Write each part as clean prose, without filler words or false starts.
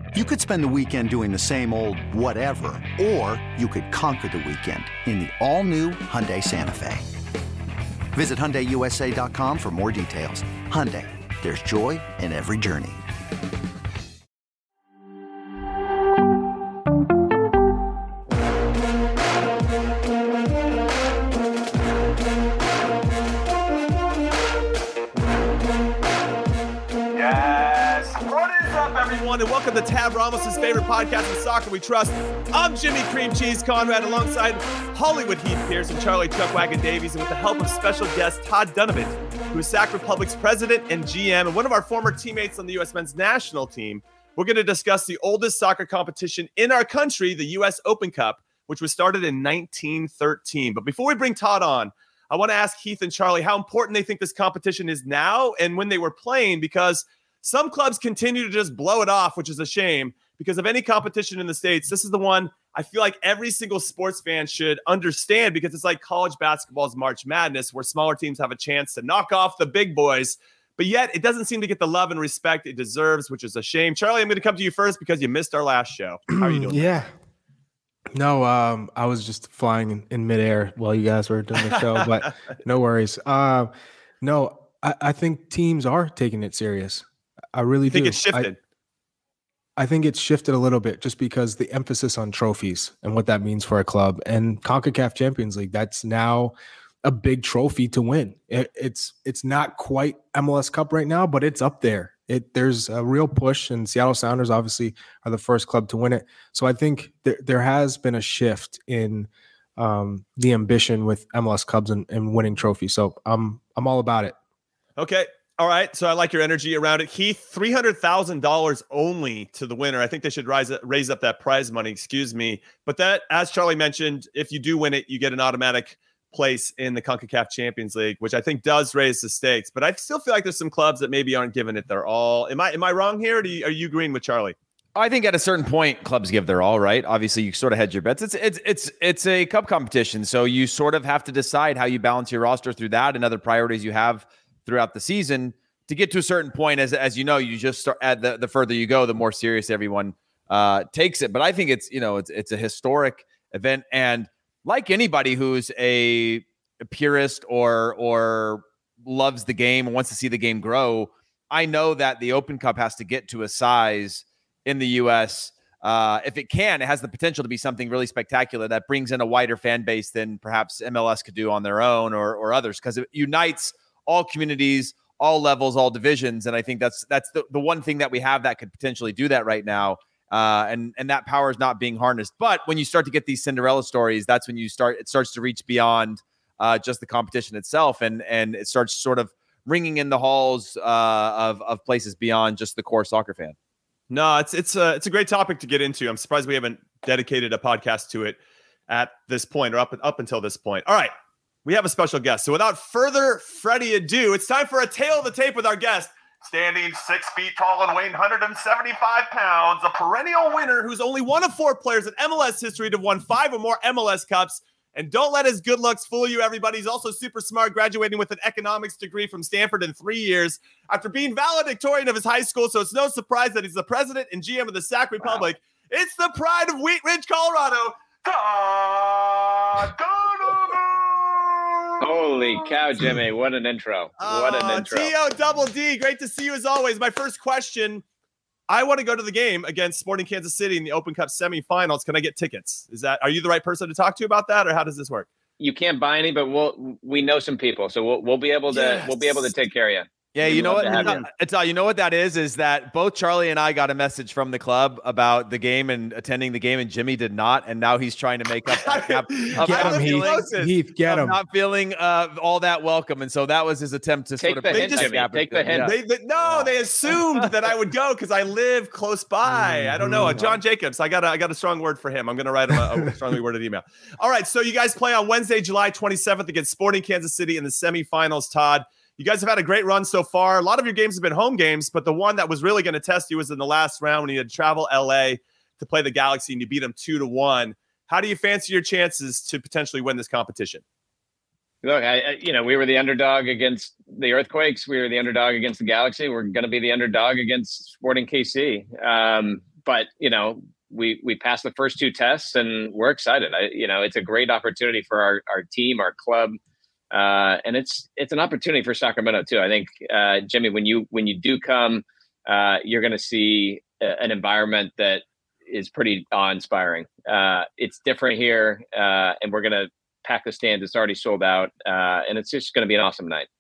You could spend the weekend doing the same old whatever, or you could conquer the weekend in the all-new Hyundai Santa Fe. Visit HyundaiUSA.com for more details. Hyundai, there's joy in every journey. And welcome to Tab Ramos' favorite podcast in soccer we trust. I'm Jimmy Cream Cheese Conrad alongside Hollywood Heath Pierce and Charlie Chuckwagon Davies, and with the help of special guest Todd Dunavant, who is Sac Republic's president and GM and one of our former teammates on the U.S. men's national team. We're going to discuss the oldest soccer competition in our country, the U.S. Open Cup, which was started in 1913. But before we bring Todd on, I want to ask Heath and Charlie how important they think this competition is now and when they were playing, because some clubs continue to just blow it off, which is a shame, because of any competition in the States. This is the one I feel like every single sports fan should understand, because it's like college basketball's March Madness, where smaller teams have a chance to knock off the big boys. But yet it doesn't seem to get the love and respect it deserves, which is a shame. Charlie, I'm going to come to you first because you missed our last show. How are you doing? Yeah. No, I was just flying in midair while you guys were doing the show, but no worries. No, I think teams are taking it serious. I really think do. It's shifted. I think it's shifted a little bit just because the emphasis on trophies and what that means for a club, and CONCACAF Champions League, that's now a big trophy to win. It's not quite MLS Cup right now, but it's up there. There's a real push, and Seattle Sounders obviously are the first club to win it. So I think there has been a shift in the ambition with MLS Cubs and winning trophies. So I'm all about it. Okay. All right, so I like your energy around it. Heath, $300,000 only to the winner. I think they should raise up that prize money, But that, as Charlie mentioned, if you do win it, you get an automatic place in the CONCACAF Champions League, which I think does raise the stakes. But I still feel like there's some clubs that maybe aren't giving it their all. Am I wrong here, or are you agreeing with Charlie? I think at a certain point, clubs give their all, right? Obviously, you sort of hedge your bets. It's a cup competition, so you sort of have to decide how you balance your roster through that and other priorities you have throughout the season to get to a certain point. As you know, you just start at the further you go, the more serious everyone takes it. But I think it's a historic event, and like anybody who's a purist or loves the game and wants to see the game grow, I know that the Open Cup has to get to a size in the U.S. If it has the potential to be something really spectacular that brings in a wider fan base than perhaps MLS could do on their own or others, because it unites all communities, all levels, all divisions. And I think that's the one thing that we have that could potentially do that right now. And that power is not being harnessed. But when you start to get these Cinderella stories, that's when it starts to reach beyond just the competition itself. And it starts sort of ringing in the halls of places beyond just the core soccer fan. No, it's a great topic to get into. I'm surprised we haven't dedicated a podcast to it at this point, or up until this point. All right. We have a special guest. So without further Freddie ado, it's time for a tail of the tape with our guest. Standing 6 feet tall and weighing 175 pounds, a perennial winner who's only one of 4 players in MLS history to have won 5 or more MLS Cups. And don't let his good looks fool you, everybody. He's also super smart, graduating with an economics degree from Stanford in 3 years after being valedictorian of his high school. So it's no surprise that he's the president and GM of the Sac Republic. Wow. It's the pride of Wheat Ridge, Colorado, Todd Dunavant. Holy cow, Jimmy. What an intro. What an intro. T-O-double-D. Great to see you as always. My first question, I want to go to the game against Sporting Kansas City in the Open Cup semifinals. Can I get tickets? Are you the right person to talk to about that, or how does this work? You can't buy any, but we know some people, so we'll be able to take care of you. Yeah, you know what? You know what that is that both Charlie and I got a message from the club about the game and attending the game, and Jimmy did not, and now he's trying to make up that gap. Heath, get him. Not feeling all that welcome, and so that was his attempt to take sort the of hint, Jimmy. Take the hint. They assumed that I would go because I live close by. I don't know. John Jacobs. I got a strong word for him. I'm going to write him a strongly worded email. All right, so you guys play on Wednesday, July 27th against Sporting Kansas City in the semifinals. Todd, you guys have had a great run so far. A lot of your games have been home games, but the one that was really going to test you was in the last round when you had to travel LA to play the Galaxy and you beat them 2-1. How do you fancy your chances to potentially win this competition? Look, we were the underdog against the Earthquakes. We were the underdog against the Galaxy. We're going to be the underdog against Sporting KC. but we passed the first 2 tests and we're excited. It's a great opportunity for our team, our club. And it's an opportunity for Sacramento too. I think, Jimmy, when you do come, you're going to see an environment that is pretty awe-inspiring. It's different here, and we're going to pack the stands. It's already sold out, and it's just going to be an awesome night.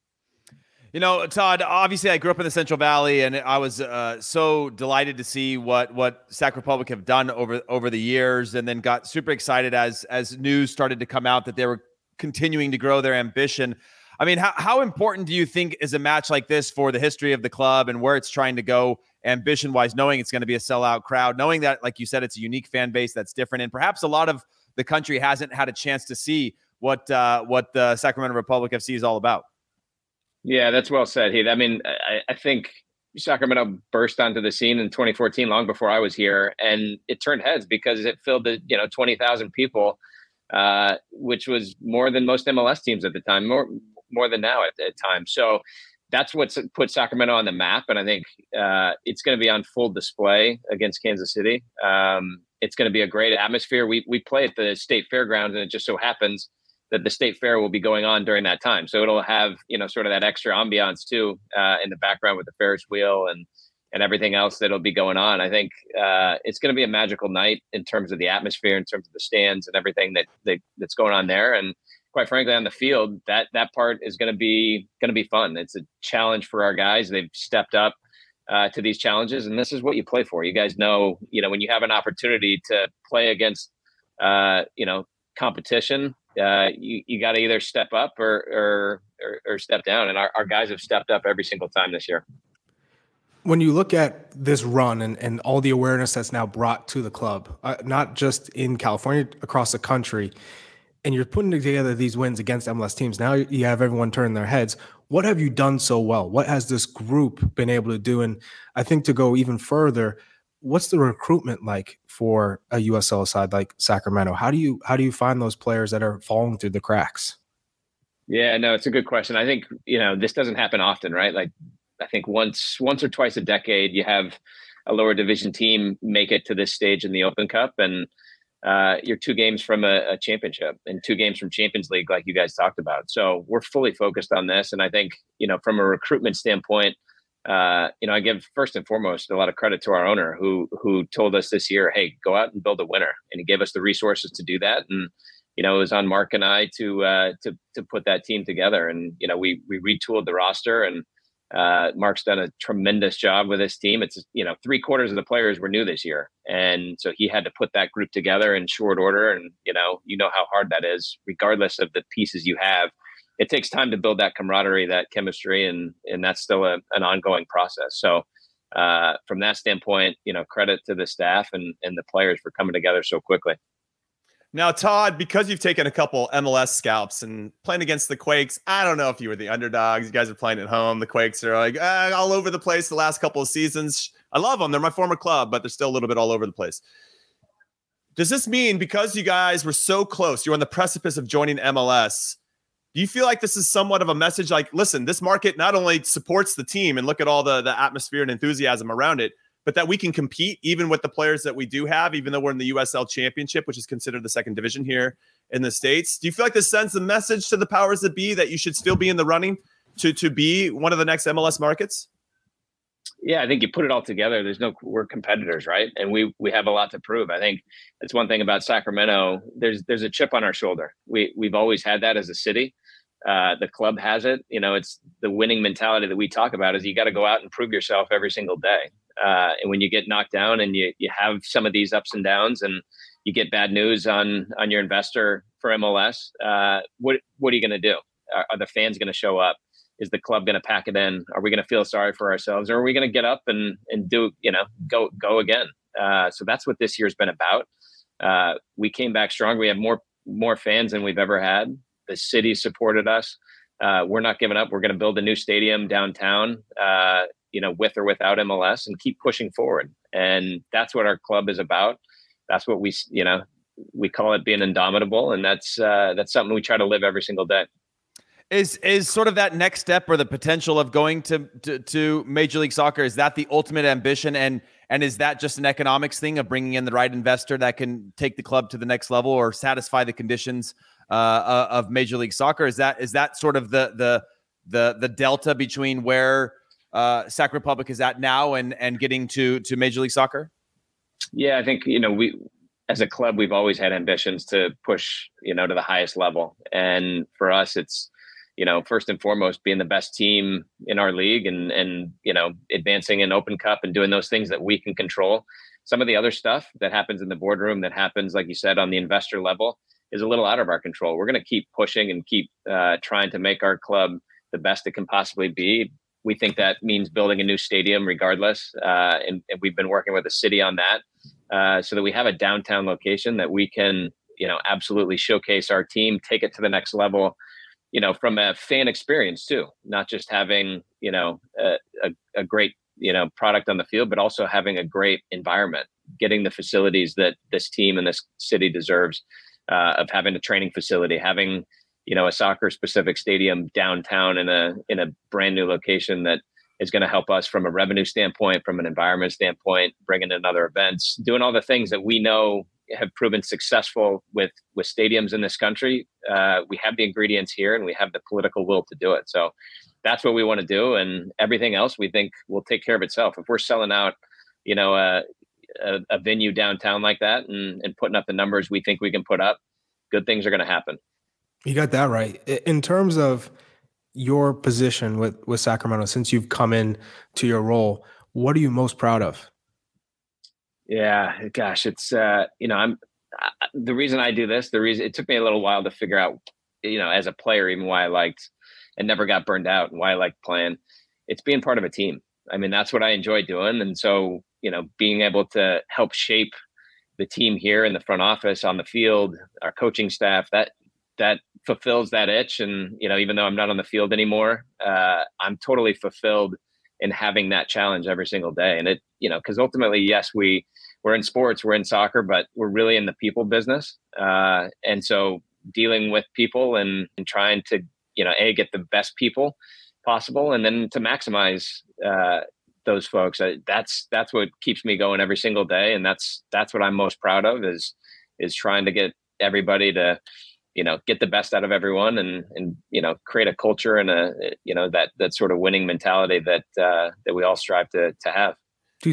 Todd, obviously I grew up in the Central Valley, and I was so delighted to see what Sac Republic have done over the years, and then got super excited as news started to come out that they were continuing to grow their ambition. I mean, how important do you think is a match like this for the history of the club and where it's trying to go ambition-wise, knowing it's going to be a sellout crowd, knowing that, like you said, it's a unique fan base that's different, and perhaps a lot of the country hasn't had a chance to see what the Sacramento Republic FC is all about? Yeah, that's well said, Heath. I mean, I think Sacramento burst onto the scene in 2014, long before I was here, and it turned heads because it filled the 20,000 people, which was more than most MLS teams at the time, more than now at the time. So that's what's put Sacramento on the map, and I think it's going to be on full display against Kansas City. It's going to be a great atmosphere. We play at the State Fairgrounds, and it just so happens that the State Fair will be going on during that time. So it'll have, sort of that extra ambiance too, in the background with the Ferris wheel and everything else that'll be going on. I think it's going to be a magical night in terms of the atmosphere, in terms of the stands and everything that's going on there. And quite frankly, on the field, that part is going to be fun. It's a challenge for our guys. They've stepped up to these challenges, and this is what you play for. You guys know, when you have an opportunity to play against, competition, you got to either step up or step down. And our guys have stepped up every single time this year. When you look at this run and all the awareness that's now brought to the club, not just in California, across the country, and you're putting together these wins against MLS teams, now you have everyone turning their heads. What have you done so well? What has this group been able to do? And I think to go even further, what's the recruitment like for a USL side like Sacramento? How do you find those players that are falling through the cracks? Yeah, no, it's a good question. I think, this doesn't happen often, right? Like, I think once or twice a decade, you have a lower division team make it to this stage in the Open Cup, and you're 2 games from a championship and 2 games from Champions League, like you guys talked about. So we're fully focused on this. And I think, from a recruitment standpoint, I give first and foremost a lot of credit to our owner who told us this year, hey, go out and build a winner. And he gave us the resources to do that. And, it was on Mark and I to put that team together. And, we retooled the roster, and Mark's done a tremendous job with this team. It's, 3/4 of the players were new this year. And so he had to put that group together in short order. And, you know how hard that is, regardless of the pieces you have. It takes time to build that camaraderie, that chemistry, and that's still an ongoing process. So from that standpoint, credit to the staff and the players for coming together so quickly. Now, Todd, because you've taken a couple MLS scalps and playing against the Quakes, I don't know if you were the underdogs. You guys are playing at home. The Quakes are like all over the place the last couple of seasons. I love them. They're my former club, but they're still a little bit all over the place. Does this mean because you guys were so close, you're on the precipice of joining MLS, do you feel like this is somewhat of a message like, listen, this market not only supports the team and look at all the atmosphere and enthusiasm around it, but that we can compete even with the players that we do have, even though we're in the USL Championship, which is considered the second division here in the States? Do you feel like this sends a message to the powers that be that you should still be in the running to be one of the next MLS markets? Yeah, I think you put it all together. We're competitors, right? And we have a lot to prove. I think that's one thing about Sacramento. There's a chip on our shoulder. We've always had that as a city. The club has it. It's the winning mentality that we talk about is you got to go out and prove yourself every single day. And when you get knocked down and you have some of these ups and downs and you get bad news on your investor for MLS, what are you going to do? Are the fans going to show up? Is the club going to pack it in? Are we going to feel sorry for ourselves, or are we going to get up and do, go again? So that's what this year's been about. We came back strong. We have more fans than we've ever had. The city supported us. We're not giving up. We're going to build a new stadium downtown, with or without MLS, and keep pushing forward. And that's what our club is about. That's what we call it being indomitable. And that's something we try to live every single day. Is sort of that next step or the potential of going to Major League Soccer, is that the ultimate ambition? And And is that just an economics thing of bringing in the right investor that can take the club to the next level or satisfy the conditions of Major League Soccer? Is that sort of the delta between where Sac Republic is at now and getting to Major League Soccer? Yeah, I think, we as a club, we've always had ambitions to push, to the highest level. And for us, it's, first and foremost, being the best team in our league and advancing in Open Cup and doing those things that we can control. Some of the other stuff that happens in the boardroom, that happens, like you said, on the investor level, is a little out of our control. We're going to keep pushing and keep trying to make our club the best it can possibly be. We think that means building a new stadium regardless. And we've been working with the city on that so that we have a downtown location that we can, absolutely showcase our team, take it to the next level, from a fan experience too, not just having, a great, product on the field, but also having a great environment, getting the facilities that this team and this city deserves, of having a training facility, having, a soccer specific stadium downtown in a brand new location that is going to help us from a revenue standpoint, from an environment standpoint, bringing in other events, doing all the things that we know have proven successful with stadiums in this country. We have the ingredients here and we have the political will to do it. So that's what we want to do. And everything else we think will take care of itself. If we're selling out, a venue downtown like that and putting up the numbers we think we can put up, good things are going to happen. You got that right. In terms of your position with Sacramento, since you've come in to your role, what are you most proud of? Yeah, gosh, it's, I'm the reason I do this, it took me a little while to figure out, as a player, even why I liked and never got burned out and why I liked playing. It's being part of a team. I mean, that's what I enjoy doing. And so, being able to help shape the team here in the front office, on the field, our coaching staff, that fulfills that itch. And, even though I'm not on the field anymore, I'm totally fulfilled in having that challenge every single day. And it, because ultimately, yes, we're in sports, we're in soccer, but we're really in the people business. And so dealing with people and trying to, get the best people possible, and then to maximize those folks. That's what keeps me going every single day. And that's what I'm most proud of is trying to get everybody to, get the best out of everyone and create a culture and that sort of winning mentality that we all strive to have. Do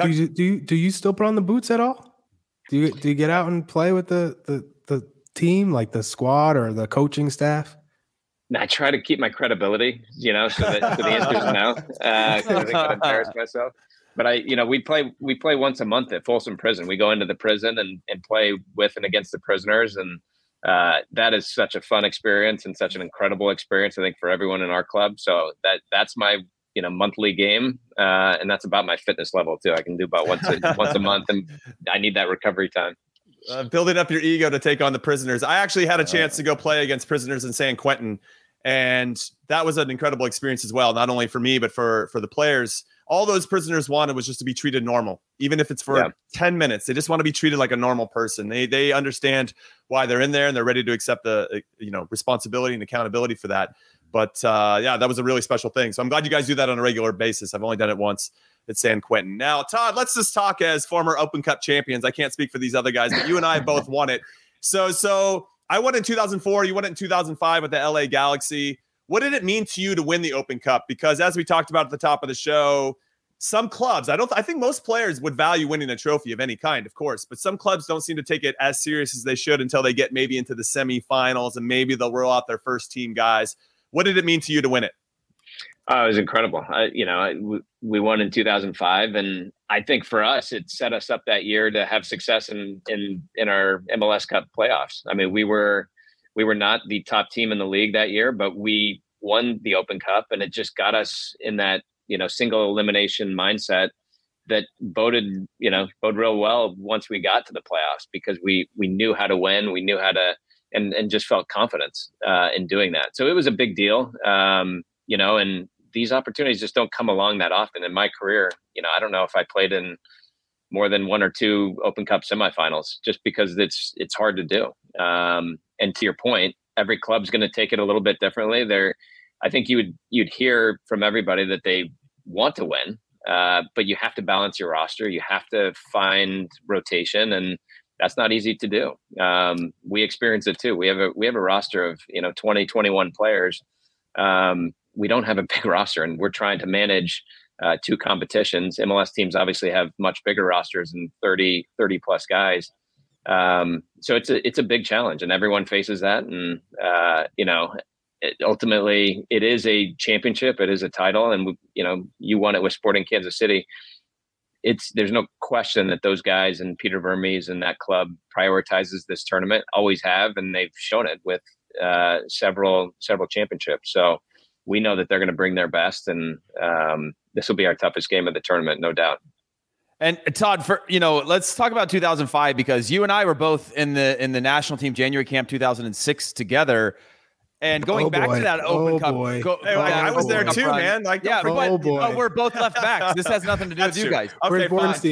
you still put on the boots at all? Do you get out and play with the team, like the squad or the coaching staff? I try to keep my credibility, so the answer is no, because I think I'd embarrass myself. But we play once a month at Folsom Prison. We go into the prison and play with and against the prisoners, and that is such a fun experience and such an incredible experience, I think, for everyone in our club. So that's my monthly game, and that's about my fitness level too. I can do about once a month, and I need that recovery time. Building up your ego to take on the prisoners. I actually had a chance to go play against prisoners in San Quentin, and that was an incredible experience as well. Not only for me, but for the players. All those prisoners wanted was just to be treated normal, even if it's for 10 minutes. They just want to be treated like a normal person. They understand why they're in there, and they're ready to accept the responsibility and accountability for that. But that was a really special thing. So I'm glad you guys do that on a regular basis. I've only done it once at San Quentin. Now, Todd, let's just talk as former Open Cup champions. I can't speak for these other guys, but you and I both won it. So I won in 2004. You won it in 2005 with the LA Galaxy. What did it mean to you to win the Open Cup? Because as we talked about at the top of the show, some clubs, I think most players would value winning a trophy of any kind, of course, but some clubs don't seem to take it as serious as they should until they get maybe into the semifinals, and maybe they'll roll out their first team guys. What did it mean to you to win it? It was incredible. We won in 2005, and I think for us, it set us up that year to have success in our MLS Cup playoffs. I mean, we were not the top team in the league that year, but we won the Open Cup, and it just got us in that single elimination mindset that boded real well once we got to the playoffs, because we knew how to win, we knew how to, and just felt confidence in doing that. So it was a big deal, and these opportunities just don't come along that often in my career. I don't know if I played in more than one or two Open Cup semifinals, just because it's hard to do. And to your point, every club's going to take it a little bit differently. I think you'd hear from everybody that they want to win. but you have to balance your roster. You have to find rotation, and that's not easy to do. We experience it too. We have a roster of 20, 21 players. We don't have a big roster, and we're trying to manage 2 competitions. MLS teams obviously have much bigger rosters and 30 plus guys. So it's a big challenge, and everyone faces that. And ultimately, it is a championship. It is a title, and you won it with Sporting Kansas City. There's no question that those guys and Peter Vermes and that club prioritizes this tournament, always have, and they've shown it with several championships. So we know that they're going to bring their best, and this will be our toughest game of the tournament, no doubt. And Todd, let's talk about 2005, because you and I were both in the national team January camp 2006 together. And going back to that Open Cup, I was there too, man. We're both left backs. This has nothing to do with you guys. Okay,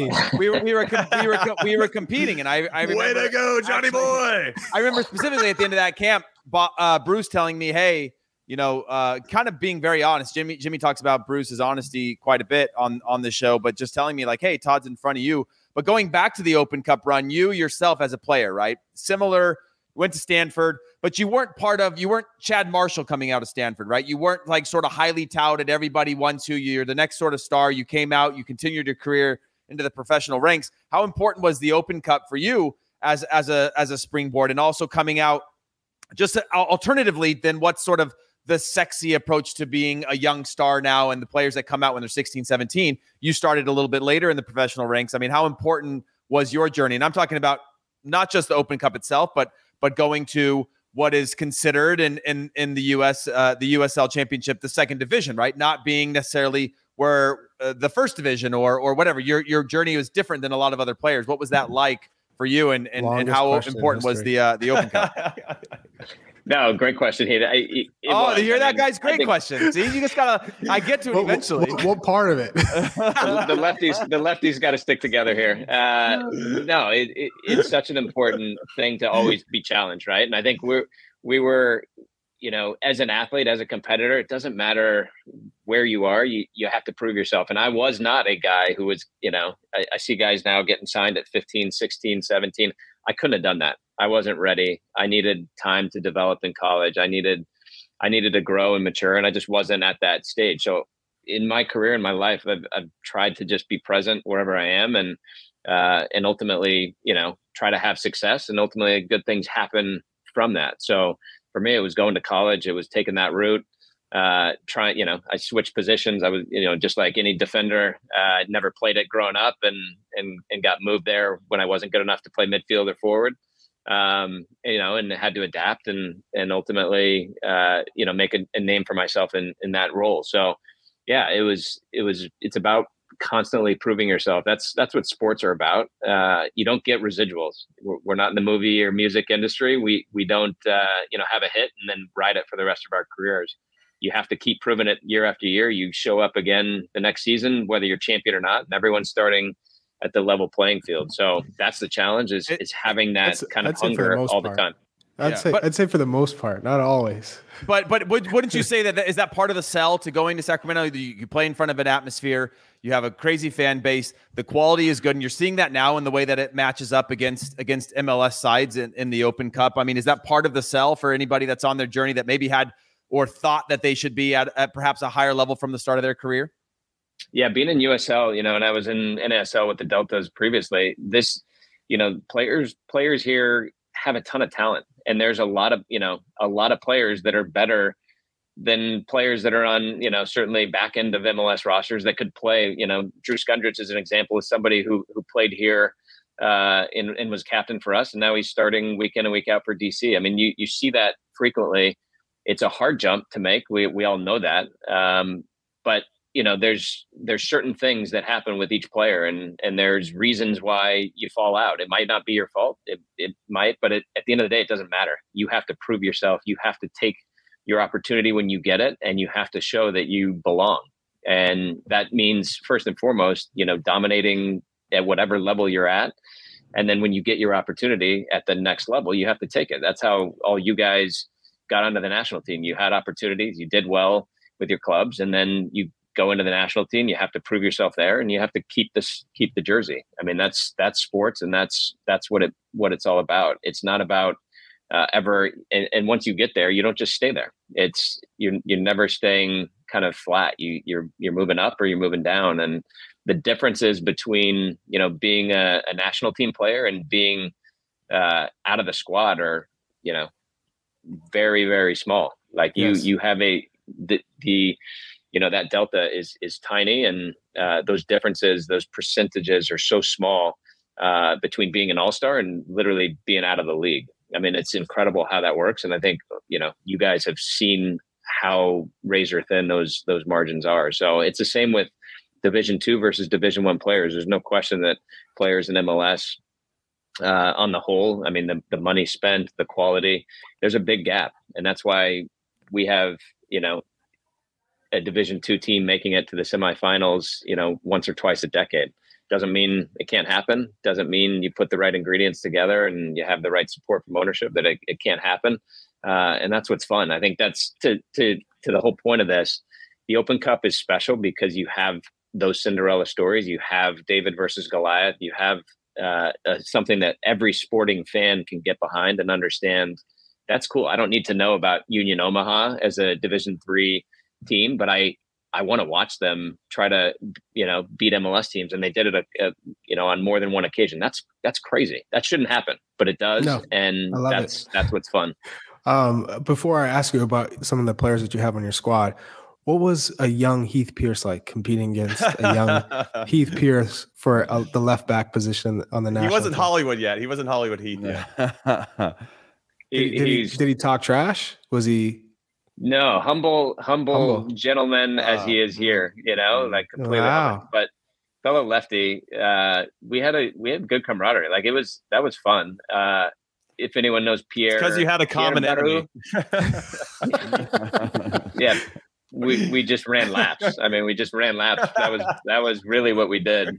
we were competing, and I remember, way to go, Johnny boy. I remember specifically at the end of that camp, Bruce telling me, "Hey, kind of being very honest." Jimmy talks about Bruce's honesty quite a bit on the show, but just telling me like, "Hey, Todd's in front of you." But going back to the Open Cup run, you yourself as a player, right? Similar. Went to Stanford, but you weren't Chad Marshall coming out of Stanford, right? You weren't like sort of highly touted. Everybody wants you. You're the next sort of star. You came out, you continued your career into the professional ranks. How important was the Open Cup for you as a springboard, and also coming out just alternatively than what's sort of the sexy approach to being a young star now, and the players that come out when they're 16, 17, you started a little bit later in the professional ranks. I mean, how important was your journey? And I'm talking about not just the Open Cup itself, but going to what is considered in the U.S. The USL Championship, the second division, right? Not being necessarily where the first division or whatever. Your journey was different than a lot of other players. What was that like for you, and how important was the Open Cup? No, great question. You hear that, guys? Great question. See, you just gotta. I get to it eventually. What part of it? the lefties got to stick together here. No, it's such an important thing to always be challenged, right? And I think we were, as an athlete, as a competitor, it doesn't matter where you are. You have to prove yourself. And I was not a guy who was, I see guys now getting signed at 15, 16, 17. I couldn't have done that. I wasn't ready. I needed time to develop in college. I needed to grow and mature, and I just wasn't at that stage. So in my career, in my life, I've tried to just be present wherever I am, and ultimately, try to have success, and ultimately good things happen from that. So for me, it was going to college. It was taking that route. I switched positions. I was, just like any defender, I'd never played it growing up, and got moved there when I wasn't good enough to play midfield or forward. And had to adapt and ultimately, make a name for myself in that role. So yeah, it's about constantly proving yourself. That's what sports are about. You don't get residuals. We're not in the movie or music industry. We don't, have a hit and then ride it for the rest of our careers. You have to keep proving it year after year. You show up again the next season, whether you're champion or not, and everyone's starting at the level playing field. So that's the challenge is having that kind of hunger all the time. I'd say for the most part, not always. But wouldn't you say that is that part of the sell to going to Sacramento? You play in front of an atmosphere. You have a crazy fan base. The quality is good, and you're seeing that now in the way that it matches up against MLS sides in the Open Cup. I mean, is that part of the sell for anybody that's on their journey that maybe had or thought that they should be at perhaps a higher level from the start of their career? Yeah, being in USL, and I was in NASL with the Deltas previously. This, players here have a ton of talent, and there's a lot of players that are better than players that are on, certainly back end of MLS rosters that could play. Drew Skundrich is an example of somebody who played here and was captain for us, and now he's starting week in and week out for DC. I mean, you see that frequently. It's a hard jump to make. We all know that, but there's certain things that happen with each player, and there's reasons why you fall out. It might not be your fault. It might, but at the end of the day, it doesn't matter. You have to prove yourself. You have to take your opportunity when you get it, and you have to show that you belong. And that means first and foremost, dominating at whatever level you're at. And then when you get your opportunity at the next level, you have to take it. That's how all you guys got onto the national team. You had opportunities, you did well with your clubs, and then you go into the national team, you have to prove yourself there, and you have to keep the jersey. I mean, that's sports, and that's what it's all about. It's not about ever. And once you get there, you don't just stay there. You're never staying kind of flat. You're moving up or you're moving down. And the differences between, being a national team player and being out of the squad are, very, very small. Like you have that delta is tiny, and those differences, those percentages are so small between being an all-star and literally being out of the league. I mean, it's incredible how that works. And I think, you guys have seen how razor thin those margins are. So it's the same with Division II versus Division I players. There's no question that players in MLS on the whole, I mean, the money spent, the quality, there's a big gap. And that's why we have, a Division II team making it to the semifinals, once or twice a decade. Doesn't mean it can't happen. Doesn't mean you put the right ingredients together and you have the right support from ownership that it can't happen. And that's what's fun. I think that's to the whole point of this. The Open Cup is special because you have those Cinderella stories. You have David versus Goliath. You have something that every sporting fan can get behind and understand. That's cool. I don't need to know about Union Omaha as a Division III team, but I want to watch them try to, beat MLS teams. And they did it, on more than one occasion. That's crazy. That shouldn't happen, but it does. No, and that's what's fun. Before I ask you about some of the players that you have on your squad, what was a young Heath Pierce like competing against a young Heath Pierce for the left back position on the national He wasn't team? Hollywood yet. He wasn't Hollywood Heath yet. Did he talk trash? Was he? No, humble gentleman as he is here, like completely. Wow. But fellow lefty, we had good camaraderie. Like that was fun. If anyone knows Pierre, because you had a common enemy. Yeah. We just ran laps. I mean, we just ran laps. That was really what we did.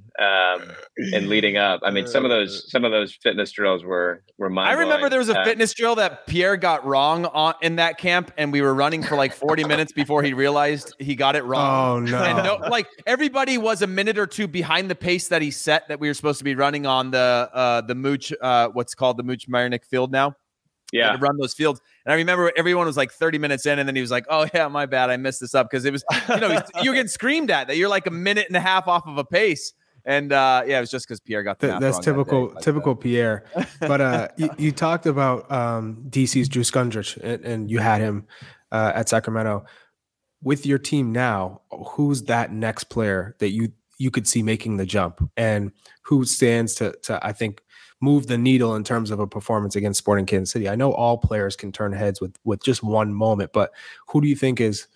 And leading up, I mean, some of those fitness drills were mind-blowing. I remember there was a fitness drill that Pierre got wrong in that camp, and we were running for like 40 minutes before he realized he got it wrong. Oh no! And everybody was a minute or two behind the pace that he set that we were supposed to be running on the Mooch, what's called the Mooch Marinick field now. Yeah, to run those fields. And I remember everyone was like 30 minutes in, and then he was like, "Oh yeah, my bad, I messed this up," because it was, you're getting screamed at that you're like a minute and a half off of a pace. And it was just because Pierre got the math that's wrong typical Pierre. But you talked about DC's Drew Skundrich, and you had him at Sacramento. With your team now, who's that next player that you could see making the jump, and who stands to I think move the needle in terms of a performance against Sporting Kansas City? I know all players can turn heads with just one moment, but who do you think is,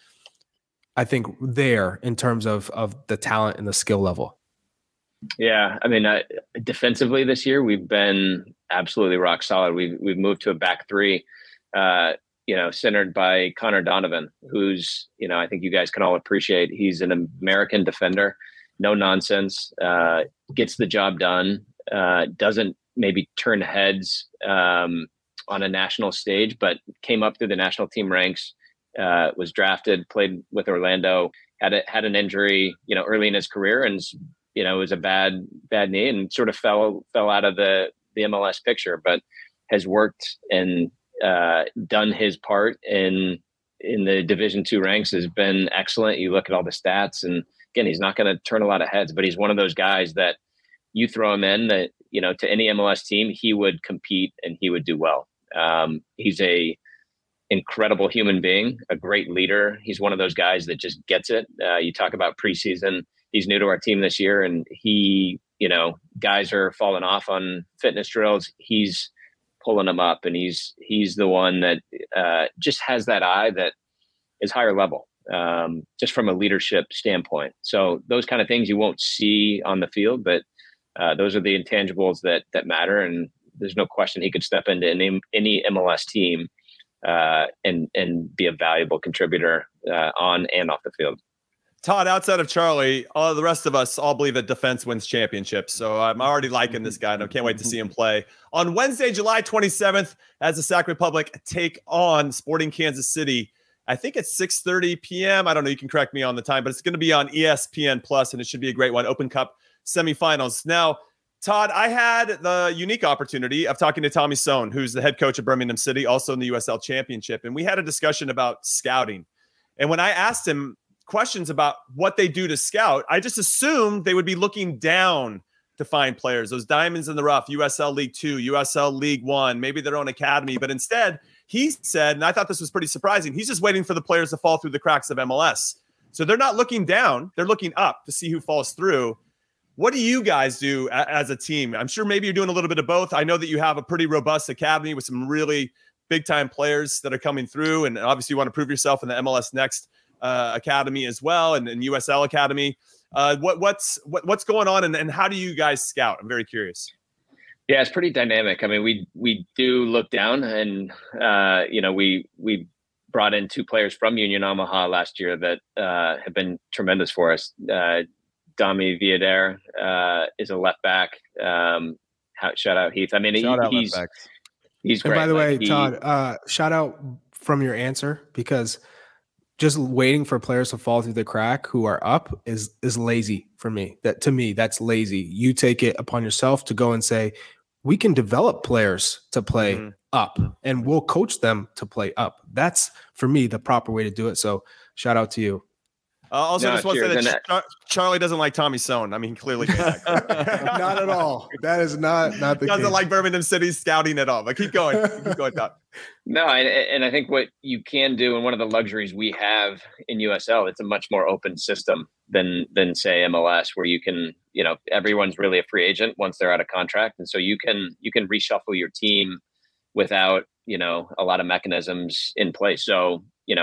I think, there in terms of the talent and the skill level? Yeah, I mean, defensively this year we've been absolutely rock solid. We've moved to a back three, centered by Connor Donovan, who's, I think you guys can all appreciate. He's an American defender, no nonsense, gets the job done, doesn't maybe turn heads on a national stage, but came up through the national team ranks, was drafted, played with Orlando, had an injury, early in his career, and it was a bad knee, and sort of fell out of the MLS picture, but has worked and done his part in the Division II ranks, has been excellent. You look at all the stats, and again, he's not going to turn a lot of heads, but he's one of those guys that you throw him in that, to any MLS team, he would compete and he would do well. He's a incredible human being, a great leader. He's one of those guys that just gets it. You talk about preseason. He's new to our team this year, and he, guys are falling off on fitness drills. He's pulling them up, and he's the one that just has that eye that is higher level, just from a leadership standpoint. So those kind of things you won't see on the field, but those are the intangibles that matter. And there's no question he could step into any MLS team and be a valuable contributor on and off the field. Todd, outside of Charlie, all the rest of us all believe that defense wins championships. So I'm already liking this guy, and I can't wait to see him play. On Wednesday, July 27th, as the Sac Republic take on Sporting Kansas City I think it's 6:30 p.m. I don't know. You can correct me on the time, but it's going to be on ESPN Plus, and it should be a great one. Open Cup semifinals. Now, Todd, I had the unique opportunity of talking to Tommy Sohn, who's the head coach of Birmingham City, also in the USL Championship, and we had a discussion about scouting. And when I asked him questions about what they do to scout, I just assumed they would be looking down to find players, those diamonds in the rough, USL League 2, USL League 1, maybe their own academy. But instead, he said, and I thought this was pretty surprising, he's just waiting for the players to fall through the cracks of MLS. So they're not looking down, they're looking up to see who falls through. What do you guys do as a team? I'm sure maybe you're doing a little bit of both. I know that you have a pretty robust academy with some really big-time players that are coming through, and obviously you want to prove yourself in the MLS Next academy as well, and USL Academy. What's going on, and how do you guys scout? I'm very curious. Yeah, it's pretty dynamic. I mean, we do look down, and we brought in 2 players from Union Omaha last year that have been tremendous for us. Dami Viader is a left back. Shout out Heath. I mean, he's great. And by the way, Todd, shout out from your answer, because just waiting for players to fall through the crack who are up is lazy for me. That, to me, that's lazy. You take it upon yourself to go and say, we can develop players to play up, and we'll coach them to play up. That's, for me, the proper way to do it. So shout out to you. Just want to say that Charlie doesn't like Tommy Sohn. I mean, clearly not at all. That is not the case. Doesn't like Birmingham City scouting at all. But keep going, Todd. No, and I think what you can do, and one of the luxuries we have in USL, it's a much more open system than say MLS, where you can, everyone's really a free agent once they're out of contract, and so you can reshuffle your team without a lot of mechanisms in place. So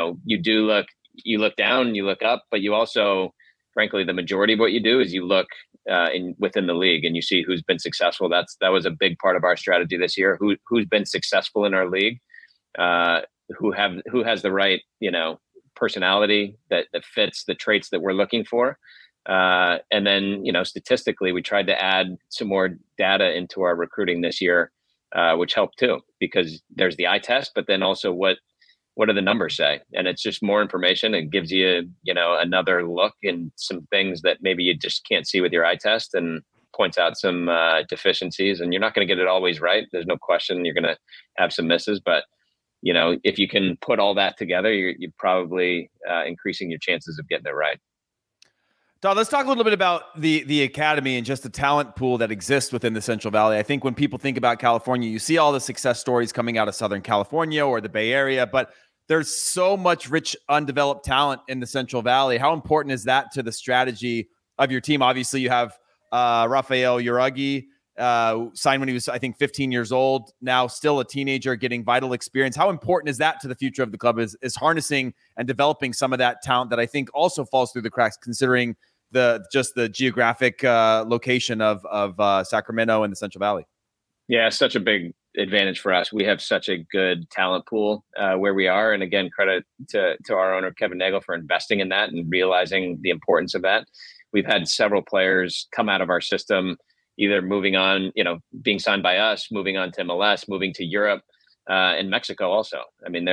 you look down, you look up, but you also, frankly, the majority of what you do is you look within the league and you see who's been successful. That was a big part of our strategy this year. Who's been successful in our league, who has the right personality that fits the traits that we're looking for, and then statistically, we tried to add some more data into our recruiting this year, which helped too, because there's the eye test, but then also what do the numbers say? And it's just more information. It gives you, another look and some things that maybe you just can't see with your eye test, and points out some deficiencies. And you're not going to get it always right. There's no question you're going to have some misses, but if you can put all that together, you're probably increasing your chances of getting it right. Todd, let's talk a little bit about the academy and just the talent pool that exists within the Central Valley. I think when people think about California, you see all the success stories coming out of Southern California or the Bay Area, but there's so much rich, undeveloped talent in the Central Valley. How important is that to the strategy of your team? Obviously, you have Rafael Uragi, signed when he was, I think, 15 years old, now still a teenager, getting vital experience. How important is that to the future of the club, is harnessing and developing some of that talent that I think also falls through the cracks, considering the geographic location of Sacramento and the Central Valley? Yeah, such a big advantage for us. We have such a good talent pool where we are. And again, credit to our owner, Kevin Nagel, for investing in that and realizing the importance of that. We've had several players come out of our system, either moving on, being signed by us, moving on to MLS, moving to Europe, and Mexico also. I mean,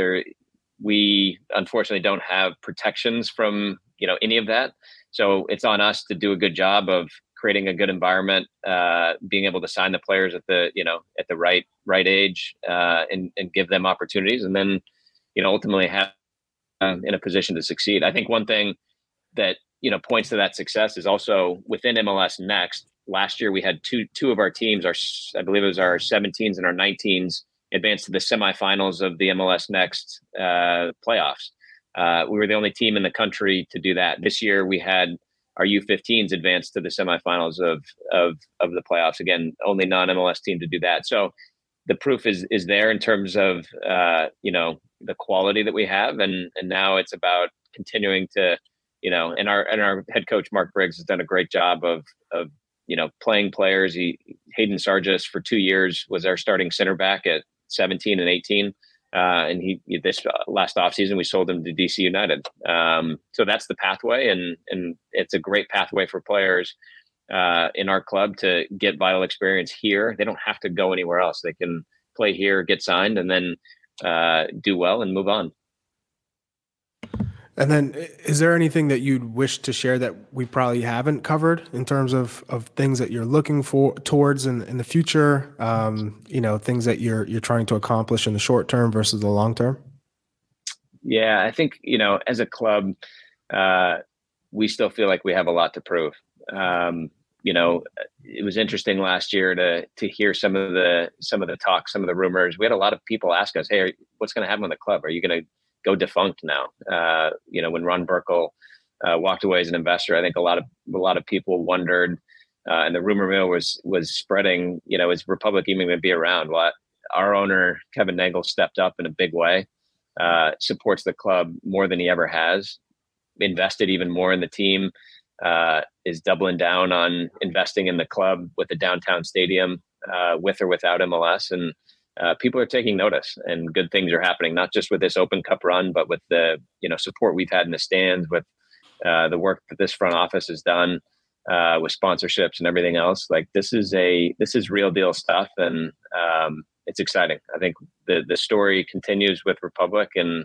we unfortunately don't have protections from, any of that. So it's on us to do a good job of creating a good environment, being able to sign the players at the right age, and give them opportunities, and then, ultimately have in a position to succeed. I think one thing that, points to that success is also within MLS Next. Last year, we had two of our teams, I believe it was our 17s and our 19s, advanced to the semifinals of the MLS Next playoffs. We were the only team in the country to do that. This year, we had our U15s advanced to the semifinals of the playoffs. Again, only non-MLS team to do that. So the proof is there in terms of the quality that we have, and now it's about continuing to and our head coach Mark Briggs has done a great job of playing players. Hayden Sargis for 2 years was our starting center back at 17 and 18. And this last offseason, we sold him to DC United. So that's the pathway, and it's a great pathway for players in our club to get vital experience here. They don't have to go anywhere else. They can play here, get signed, and then do well and move on. And then is there anything that you'd wish to share that we probably haven't covered in terms of things that you're looking towards in the future? Things that you're trying to accomplish in the short term versus the long term? Yeah, I think, as a club, we still feel like we have a lot to prove. It was interesting last year to hear some of the talk, some of the rumors. We had a lot of people ask us, "Hey, what's going to happen with the club? Are you going to go defunct now?" When Ron Burkle walked away as an investor, I think a lot of people wondered, and the rumor mill was spreading. Is Republic even going to be around? Well, our owner Kevin Nagel stepped up in a big way, supports the club more than he ever has, invested even more in the team, is doubling down on investing in the club with the downtown stadium, with or without MLS, and people are taking notice, and good things are happening, not just with this Open Cup run, but with the support we've had in the stands, with the work that this front office has done, with sponsorships and everything else. Like this is real deal stuff, and it's exciting. I think the story continues with Republic, and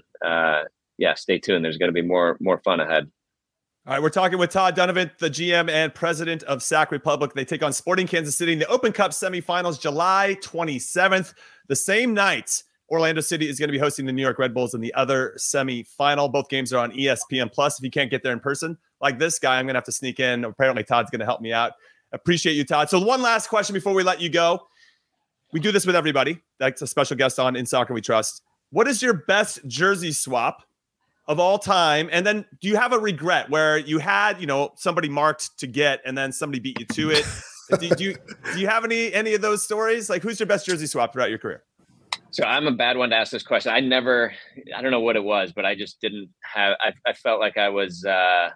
stay tuned. There's going to be more fun ahead. All right, we're talking with Todd Donovan, the GM and president of Sac Republic. They take on Sporting Kansas City in the Open Cup semifinals, July 27th. The same night, Orlando City is going to be hosting the New York Red Bulls in the other semifinal. Both games are on ESPN Plus. If you can't get there in person, like this guy, I'm going to have to sneak in. Apparently, Todd's going to help me out. Appreciate you, Todd. So one last question before we let you go. We do this with everybody. That's a special guest on In Soccer We Trust. What is your best jersey swap of all time? And then do you have a regret where you had, somebody marked to get and then somebody beat you to it? do you have any of those stories? Like, who's your best jersey swap throughout your career? So I'm a bad one to ask this question. I don't know what it was, but I just didn't have, I felt like I was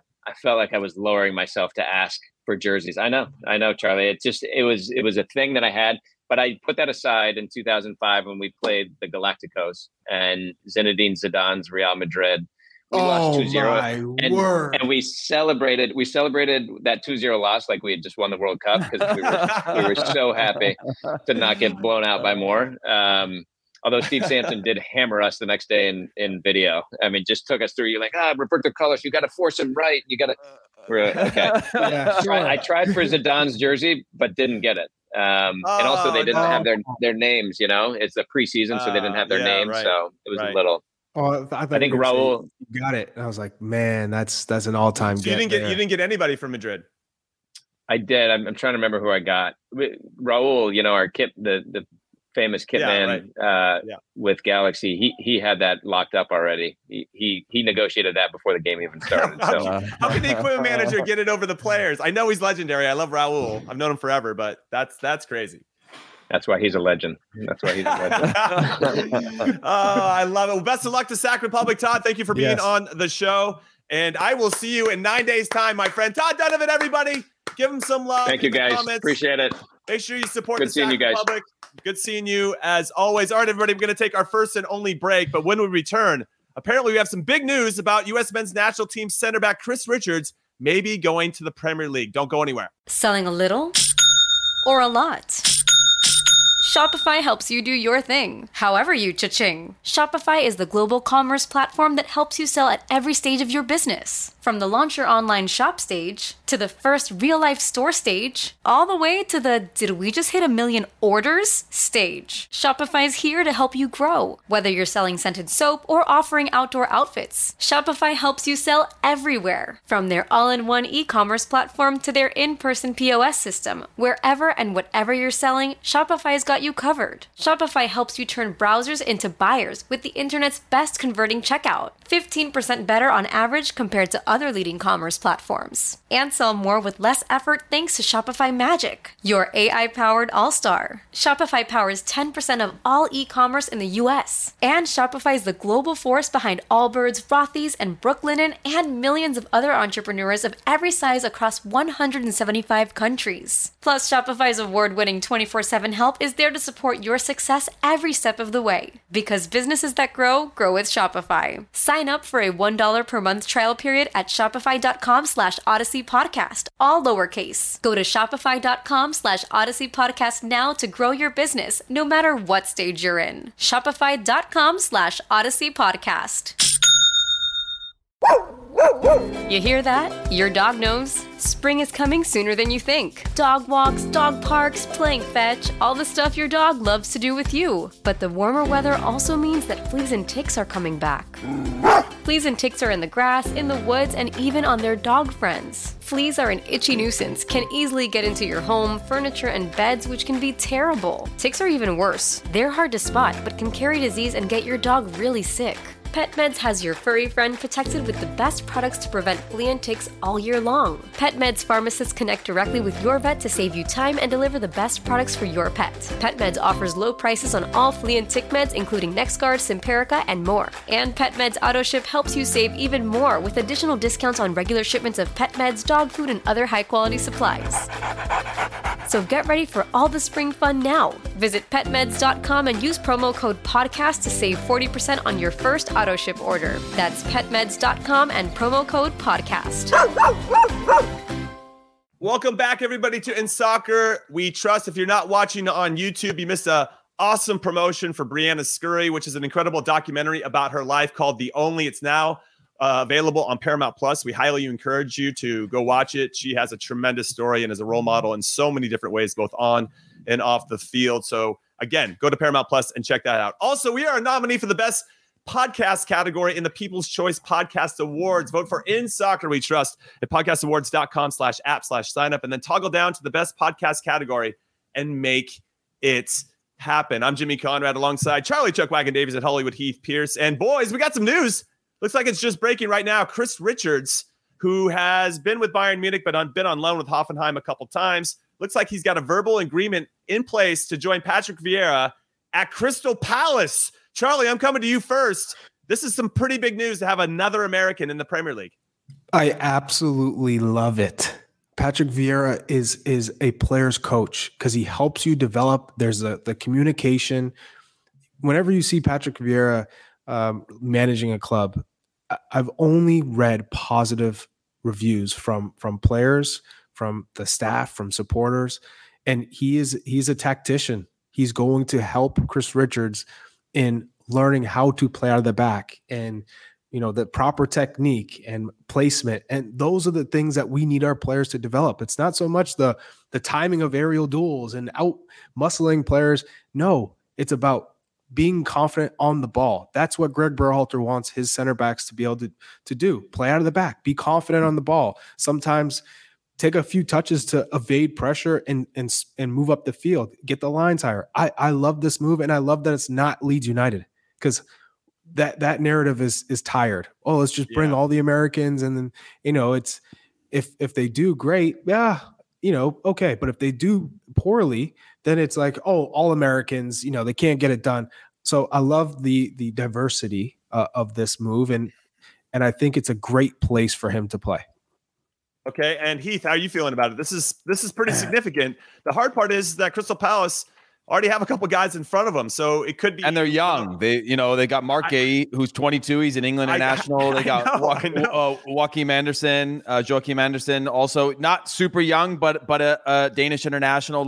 lowering myself to ask for jerseys. I know, Charlie. It was a thing that I had, but I put that aside in 2005 when we played the Galacticos and Zinedine Zidane's Real Madrid. We lost 2-0, and we celebrated that 2-0 loss like we had just won the World Cup, because we were so happy to not get blown out by more. Although Steve Sampson did hammer us the next day in video. I mean, just took us through. You're like, Roberto Carlos, you got to force him right. You got to. Okay. Yeah, sure. I tried for Zidane's jersey, but didn't get it. And also they didn't have their names. It's the preseason, so they didn't have their names. Right. So it was a little. Oh, I think Raul got it. And I was like, man, that's an all-time. So you didn't get anybody from Madrid. I did. I'm trying to remember who I got. Raul, our kit, the famous kit man, with Galaxy. He had that locked up already. He negotiated that before the game even started. So how can the equipment manager get it over the players? I know he's legendary. I love Raul. I've known him forever, but that's crazy. That's why he's a legend. I love it. Well, best of luck to Sac Republic, Todd. Thank you for being on the show. And I will see you in 9 days' time, my friend. Todd Donovan, everybody. Give him some love. Thank you, guys. Comments. Appreciate it. Make sure you support the Sac Republic. Good seeing you, as always. All right, everybody, we're going to take our first and only break. But when we return, apparently we have some big news about U.S. men's national team center back Chris Richards maybe going to the Premier League. Don't go anywhere. Selling a little or a lot? Shopify helps you do your thing, however you cha-ching. Shopify is the global commerce platform that helps you sell at every stage of your business. From the launch your online shop stage, to the first real-life store stage, all the way to the did we just hit 1 million orders stage. Shopify's here to help you grow. Whether you're selling scented soap or offering outdoor outfits, Shopify helps you sell everywhere. From their all-in-one e-commerce platform to their in-person POS system, wherever and whatever you're selling, Shopify's got you covered. Shopify helps you turn browsers into buyers with the internet's best converting checkout. 15% better on average compared to other leading commerce platforms. And sell more with less effort thanks to Shopify Magic, your AI-powered all-star. Shopify powers 10% of all e-commerce in the US. And Shopify is the global force behind Allbirds, Rothy's, and Brooklinen, and millions of other entrepreneurs of every size across 175 countries. Plus, Shopify's award-winning 24/7 help is there to support your success every step of the way. Because businesses that grow with Shopify. Sign up for a $1 per month trial period at shopify.com/Odyssey Podcast, all lowercase. Go to shopify.com/Odyssey Podcast now to grow your business, no matter what stage you're in. Shopify.com/Odyssey Podcast. You hear that? Your dog knows. Spring is coming sooner than you think. Dog walks, dog parks, playing fetch, all the stuff your dog loves to do with you. But the warmer weather also means that fleas and ticks are coming back. Fleas and ticks are in the grass, in the woods, and even on their dog friends. Fleas are an itchy nuisance, can easily get into your home, furniture, and beds, which can be terrible. Ticks are even worse. They're hard to spot, but can carry disease and get your dog really sick. PetMeds has your furry friend protected with the best products to prevent flea and ticks all year long. PetMeds pharmacists connect directly with your vet to save you time and deliver the best products for your pet. PetMeds offers low prices on all flea and tick meds, including NexGard, Simparica, and more. And PetMeds AutoShip helps you save even more with additional discounts on regular shipments of pet meds, dog food, and other high-quality supplies. So get ready for all the spring fun now. Visit petmeds.com and use promo code podcast to save 40% on your first auto ship order. That's petmeds.com and promo code podcast. Welcome back, everybody, to In Soccer We Trust. If you're not watching on YouTube, you missed a awesome promotion for Brianna Scurry, which is an incredible documentary about her life called The Only. It's now available on Paramount Plus. We highly encourage you to go watch it. She has a tremendous story and is a role model in so many different ways, both on and off the field. So again, go to Paramount Plus and check that out. Also, we are a nominee for the best podcast category in the People's Choice Podcast Awards. Vote for In Soccer We Trust at podcastawards.com/app/sign up, and then toggle down to the best podcast category and make it happen. I'm Jimmy Conrad alongside Charlie Chuck Wagon Davies at Hollywood Heath Pierce. And boys, we got some news. Looks like it's just breaking right now. Chris Richards, who has been with Bayern Munich but been on loan with Hoffenheim a couple times, looks like he's got a verbal agreement in place to join Patrick Vieira at Crystal Palace. Charlie, I'm coming to you first. This is some pretty big news to have another American in the Premier League. I absolutely love it. Patrick Vieira is a player's coach because he helps you develop. There's the communication. Whenever you see Patrick Vieira managing a club, I've only read positive reviews from players, from the staff, from supporters, and he's a tactician. He's going to help Chris Richards in learning how to play out of the back and, you know, the proper technique and placement. And those are the things that we need our players to develop. It's not so much the timing of aerial duels and out muscling players. No, it's about being confident on the ball. That's what Greg Berhalter wants his center backs to be able to do. Play out of the back, be confident on the ball. Sometimes take a few touches to evade pressure and move up the field, get the lines higher. I love this move, and I love that it's not Leeds United, because that narrative is tired. Oh, let's just bring all the Americans, and then, you know, it's if they do great, yeah, you know, okay. But if they do poorly, then it's like, oh, all Americans, you know, they can't get it done. So I love the diversity of this move, and I think it's a great place for him to play. Okay, and Heath, how are you feeling about it? This is pretty significant. The hard part is that Crystal Palace already have a couple guys in front of them, so it could be. And they're young. They got Mark Gay, who's 22. He's an England international. They got Joachim Andersen, also not super young, but a Danish international.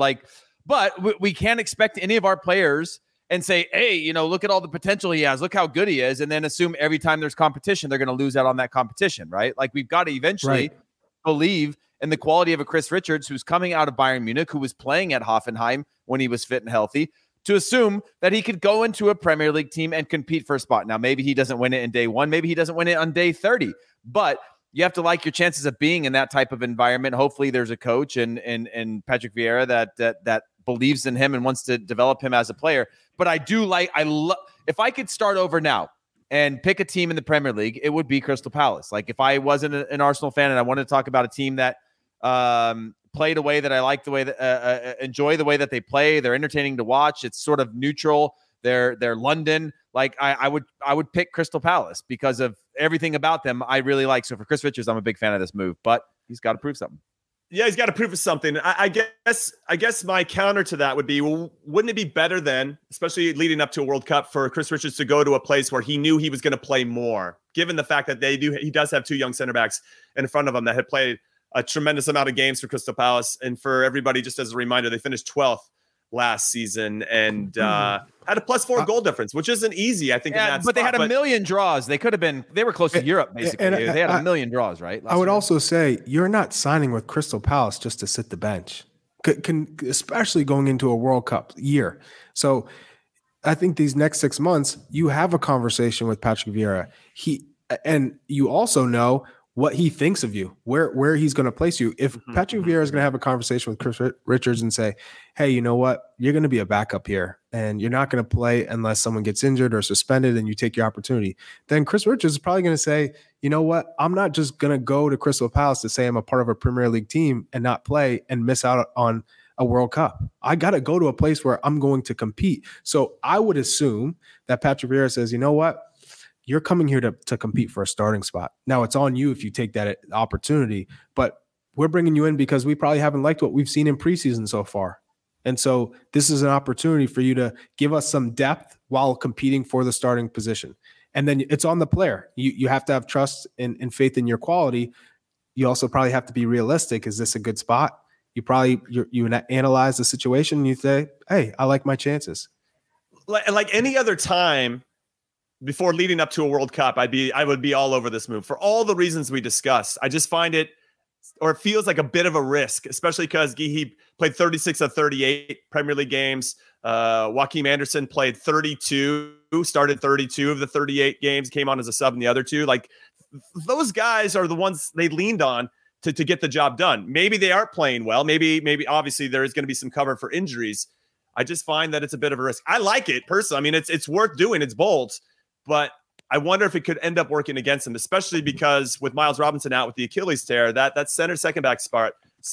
But we can't expect any of our players and say, hey, you know, look at all the potential he has. Look how good he is, and then assume every time there's competition, they're going to lose out on that competition, right? Like, we've got to eventually believe in the quality of a Chris Richards, who's coming out of Bayern Munich, who was playing at Hoffenheim when he was fit and healthy, to assume that he could go into a Premier League team and compete for a spot. Now, maybe he doesn't win it in day one. Maybe he doesn't win it on day 30. But you have to like your chances of being in that type of environment. Hopefully there's a coach and Patrick Vieira that believes in him and wants to develop him as a player. But if I could start over now and pick a team in the Premier League, it would be Crystal Palace. Like, if I wasn't an Arsenal fan and I wanted to talk about a team that played a way that I like, the way that enjoy the way that they play, they're entertaining to watch, it's sort of neutral, they're London, like I would pick Crystal Palace because of everything about them I really like. So for Chris Richards, I'm a big fan of this move, but he's got to prove something. Yeah, he's got to prove something. I guess my counter to that would be, well, wouldn't it be better then, especially leading up to a World Cup, for Chris Richards to go to a place where he knew he was going to play more, given the fact that he does have two young center backs in front of him that had played a tremendous amount of games for Crystal Palace. And for everybody, just as a reminder, they finished 12th last season and had a +4 goal difference, which isn't easy, I think. Yeah, in that but they had a million draws. They were close to Europe, basically. They had a million draws, right? I would also say you're not signing with Crystal Palace just to sit the bench, especially going into a World Cup year. So I think these next 6 months, you have a conversation with Patrick Vieira. And you also know what he thinks of you, where he's going to place you. If Patrick Vieira is going to have a conversation with Chris Richards and say, hey, you know what? You're going to be a backup here, and you're not going to play unless someone gets injured or suspended and you take your opportunity. Then Chris Richards is probably going to say, you know what? I'm not just going to go to Crystal Palace to say I'm a part of a Premier League team and not play and miss out on a World Cup. I got to go to a place where I'm going to compete. So I would assume that Patrick Vieira says, you know what? You're coming here to compete for a starting spot. Now it's on you if you take that opportunity, but we're bringing you in because we probably haven't liked what we've seen in preseason so far. And so this is an opportunity for you to give us some depth while competing for the starting position. And then it's on the player. You have to have trust and faith in your quality. You also probably have to be realistic. Is this a good spot? You analyze the situation and you say, hey, I like my chances. Like any other time, before leading up to a World Cup, I would be all over this move for all the reasons we discussed. I just find it feels like a bit of a risk, especially because he played 36 of 38 Premier League games. Joachim Andersen played 32, started 32 of the 38 games, came on as a sub in the other two. Like those guys are the ones they leaned on to get the job done. Maybe they aren't playing well. Maybe obviously there is going to be some cover for injuries. I just find that it's a bit of a risk. I like it personally. I mean, it's worth doing. It's bold. But I wonder if it could end up working against him, especially because with Miles Robinson out with the Achilles tear, that center back spot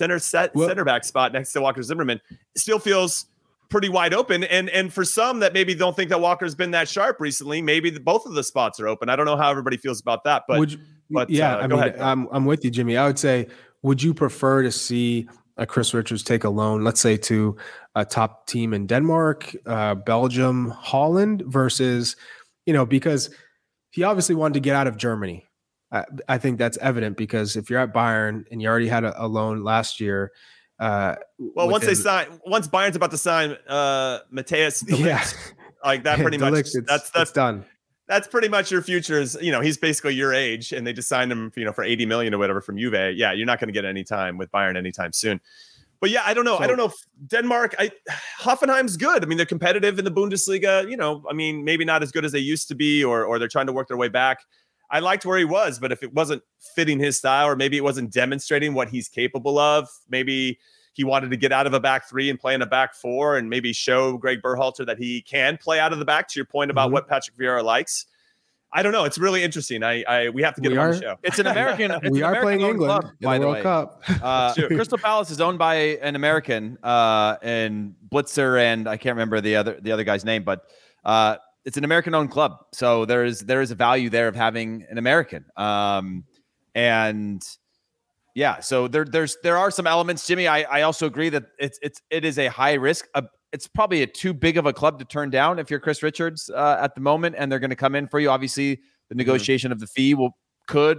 next to Walker Zimmerman still feels pretty wide open. And for some that maybe don't think that Walker's been that sharp recently, maybe both of the spots are open. I don't know how everybody feels about that, but go ahead. I'm with you, Jimmy. I would say, would you prefer to see a Chris Richards take a loan, let's say to a top team in Denmark, Belgium, Holland versus, because he obviously wanted to get out of Germany. I think that's evident because if you're at Bayern and you already had a loan last year. Once Bayern's about to sign Matthias de Ligt, like that pretty much, that's done. That's pretty much your future is, he's basically your age and they just signed him, for 80 million or whatever from Juve. Yeah. You're not going to get any time with Bayern anytime soon. But yeah, I don't know. I don't know if Denmark, Hoffenheim's good. I mean, they're competitive in the Bundesliga, maybe not as good as they used to be, or they're trying to work their way back. I liked where he was, but if it wasn't fitting his style, or maybe it wasn't demonstrating what he's capable of, maybe he wanted to get out of a back three and play in a back four and maybe show Greg Berhalter that he can play out of the back, to your point about what Patrick Vieira likes. I don't know. It's really interesting. We have to get him on the show. It's an American. We are playing England club, by the way. Cup. Crystal Palace is owned by an American, and Blitzer, and I can't remember the other guy's name, but it's an American-owned club. So there is a value there of having an American. And yeah, so there are some elements, Jimmy. I also agree that it is a high risk. It's probably too big of a club to turn down if you're Chris Richards at the moment, and they're going to come in for you. Obviously, the negotiation of the fee could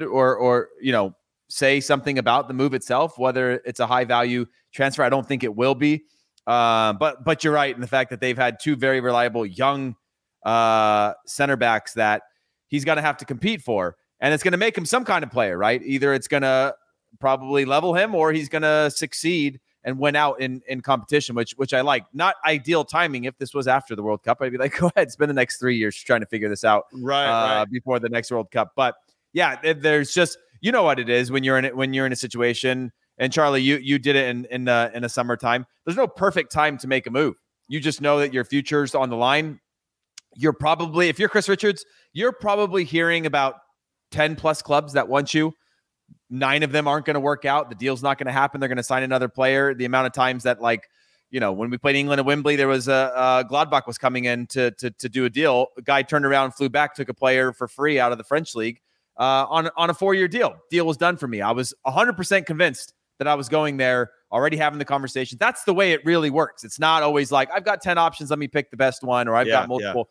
say something about the move itself, whether it's a high value transfer. I don't think it will be, but you're right in the fact that they've had two very reliable young center backs that he's going to have to compete for, and it's going to make him some kind of player, right? Either it's going to probably level him, or he's going to succeed and went out in competition, which I like. Not ideal timing. If this was after the World Cup, I'd be like, go ahead, spend the next 3 years trying to figure this out right. Before the next World Cup. But yeah, there's just, what it is when you're in a situation. And Charlie, you did it in the summertime. There's no perfect time to make a move. You just know that your future's on the line. You're probably, if you're Chris Richards, you're probably hearing about 10 plus clubs that want you. 9 of them aren't going to work out. The deal's not going to happen. They're going to sign another player. The amount of times that, when we played England at Wembley, there was Gladbach was coming in to do a deal. A guy turned around, flew back, took a player for free out of the French league on a 4-year deal. Deal was done for me. I was 100% convinced that I was going there, already having the conversation. That's the way it really works. It's not always like, I've got 10 options, let me pick the best one, or I've got multiple.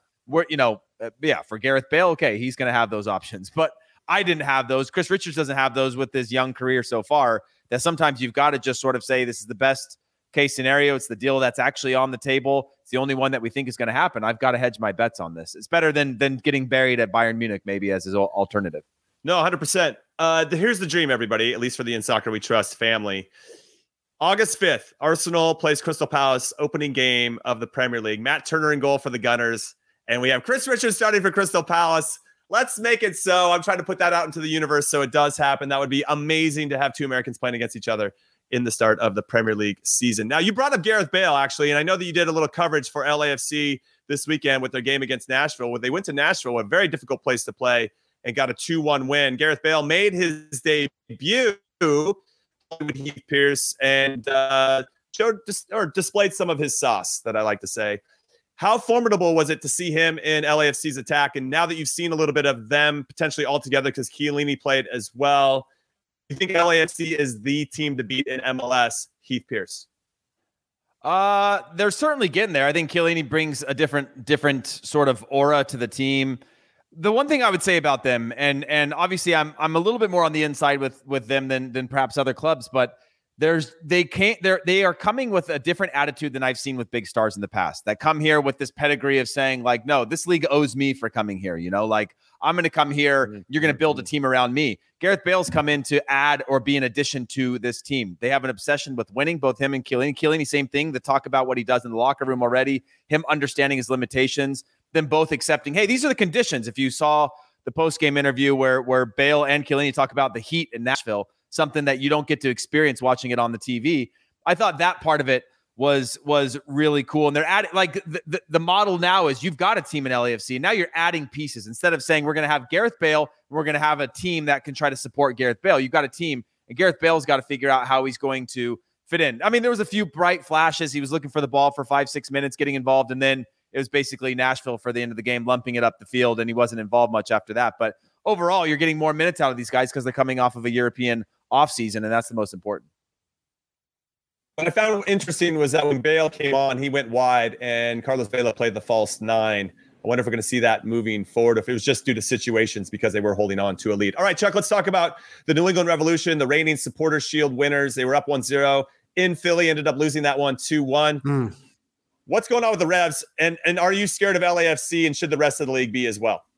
For Gareth Bale, okay, he's going to have those options. But I didn't have those. Chris Richards doesn't have those with his young career so far, that sometimes you've got to just sort of say, this is the best case scenario, it's the deal that's actually on the table. It's the only one that we think is going to happen. I've got to hedge my bets on this. It's better than getting buried at Bayern Munich, maybe as his alternative. No, 100%. Here's the dream, everybody, at least for the In Soccer We Trust family. August 5th, Arsenal plays Crystal Palace, opening game of the Premier League. Matt Turner in goal for the Gunners. And we have Chris Richards starting for Crystal Palace. Let's make it so. I'm trying to put that out into the universe so it does happen. That would be amazing to have two Americans playing against each other in the start of the Premier League season. Now, you brought up Gareth Bale, actually, and I know that you did a little coverage for LAFC this weekend with their game against Nashville, where they went to Nashville, a very difficult place to play, and got a 2-1 win. Gareth Bale made his debut with Heath Pearce and displayed some of his sauce, that I like to say. How formidable was it to see him in LAFC's attack? And now that you've seen a little bit of them potentially all together, because Chiellini played as well, do you think LAFC is the team to beat in MLS, Heath Pearce? They're certainly getting there. I think Chiellini brings a different sort of aura to the team. The one thing I would say about them, and obviously I'm a little bit more on the inside with them than perhaps other clubs, but they are coming with a different attitude than I've seen with big stars in the past, that come here with this pedigree of saying, like, no, this league owes me for coming here. Like, I'm going to come here. You're going to build a team around me. Gareth Bale's come in to add or be an addition to this team. They have an obsession with winning, both him and Chiellini. Chiellini, same thing. The talk about what he does in the locker room already, him understanding his limitations, them both accepting, hey, these are the conditions. If you saw the post-game interview where Bale and Chiellini talk about the heat in Nashville, something that you don't get to experience watching it on the TV. I thought that part of it was really cool. And they're adding, like, the model now is you've got a team in LAFC. Now you're adding pieces. Instead of saying we're going to have Gareth Bale, we're going to have a team that can try to support Gareth Bale. You've got a team, and Gareth Bale's got to figure out how he's going to fit in. I mean, there was a few bright flashes. He was looking for the ball for 5-6 minutes, getting involved, and then it was basically Nashville for the end of the game, lumping it up the field, and he wasn't involved much after that. But overall, you're getting more minutes out of these guys because they're coming off of a European offseason, and that's the most important. What I found interesting was that when Bale came on, he went wide, and Carlos Vela played the false 9. I wonder if we're going to see that moving forward, if it was just due to situations because they were holding on to a lead. All right, Chuck, let's talk about the New England Revolution, the reigning Supporters Shield winners. They were up 1-0 in Philly, ended up losing that one 2-1. What's going on with the Revs, and are you scared of LAFC, and should the rest of the league be as well?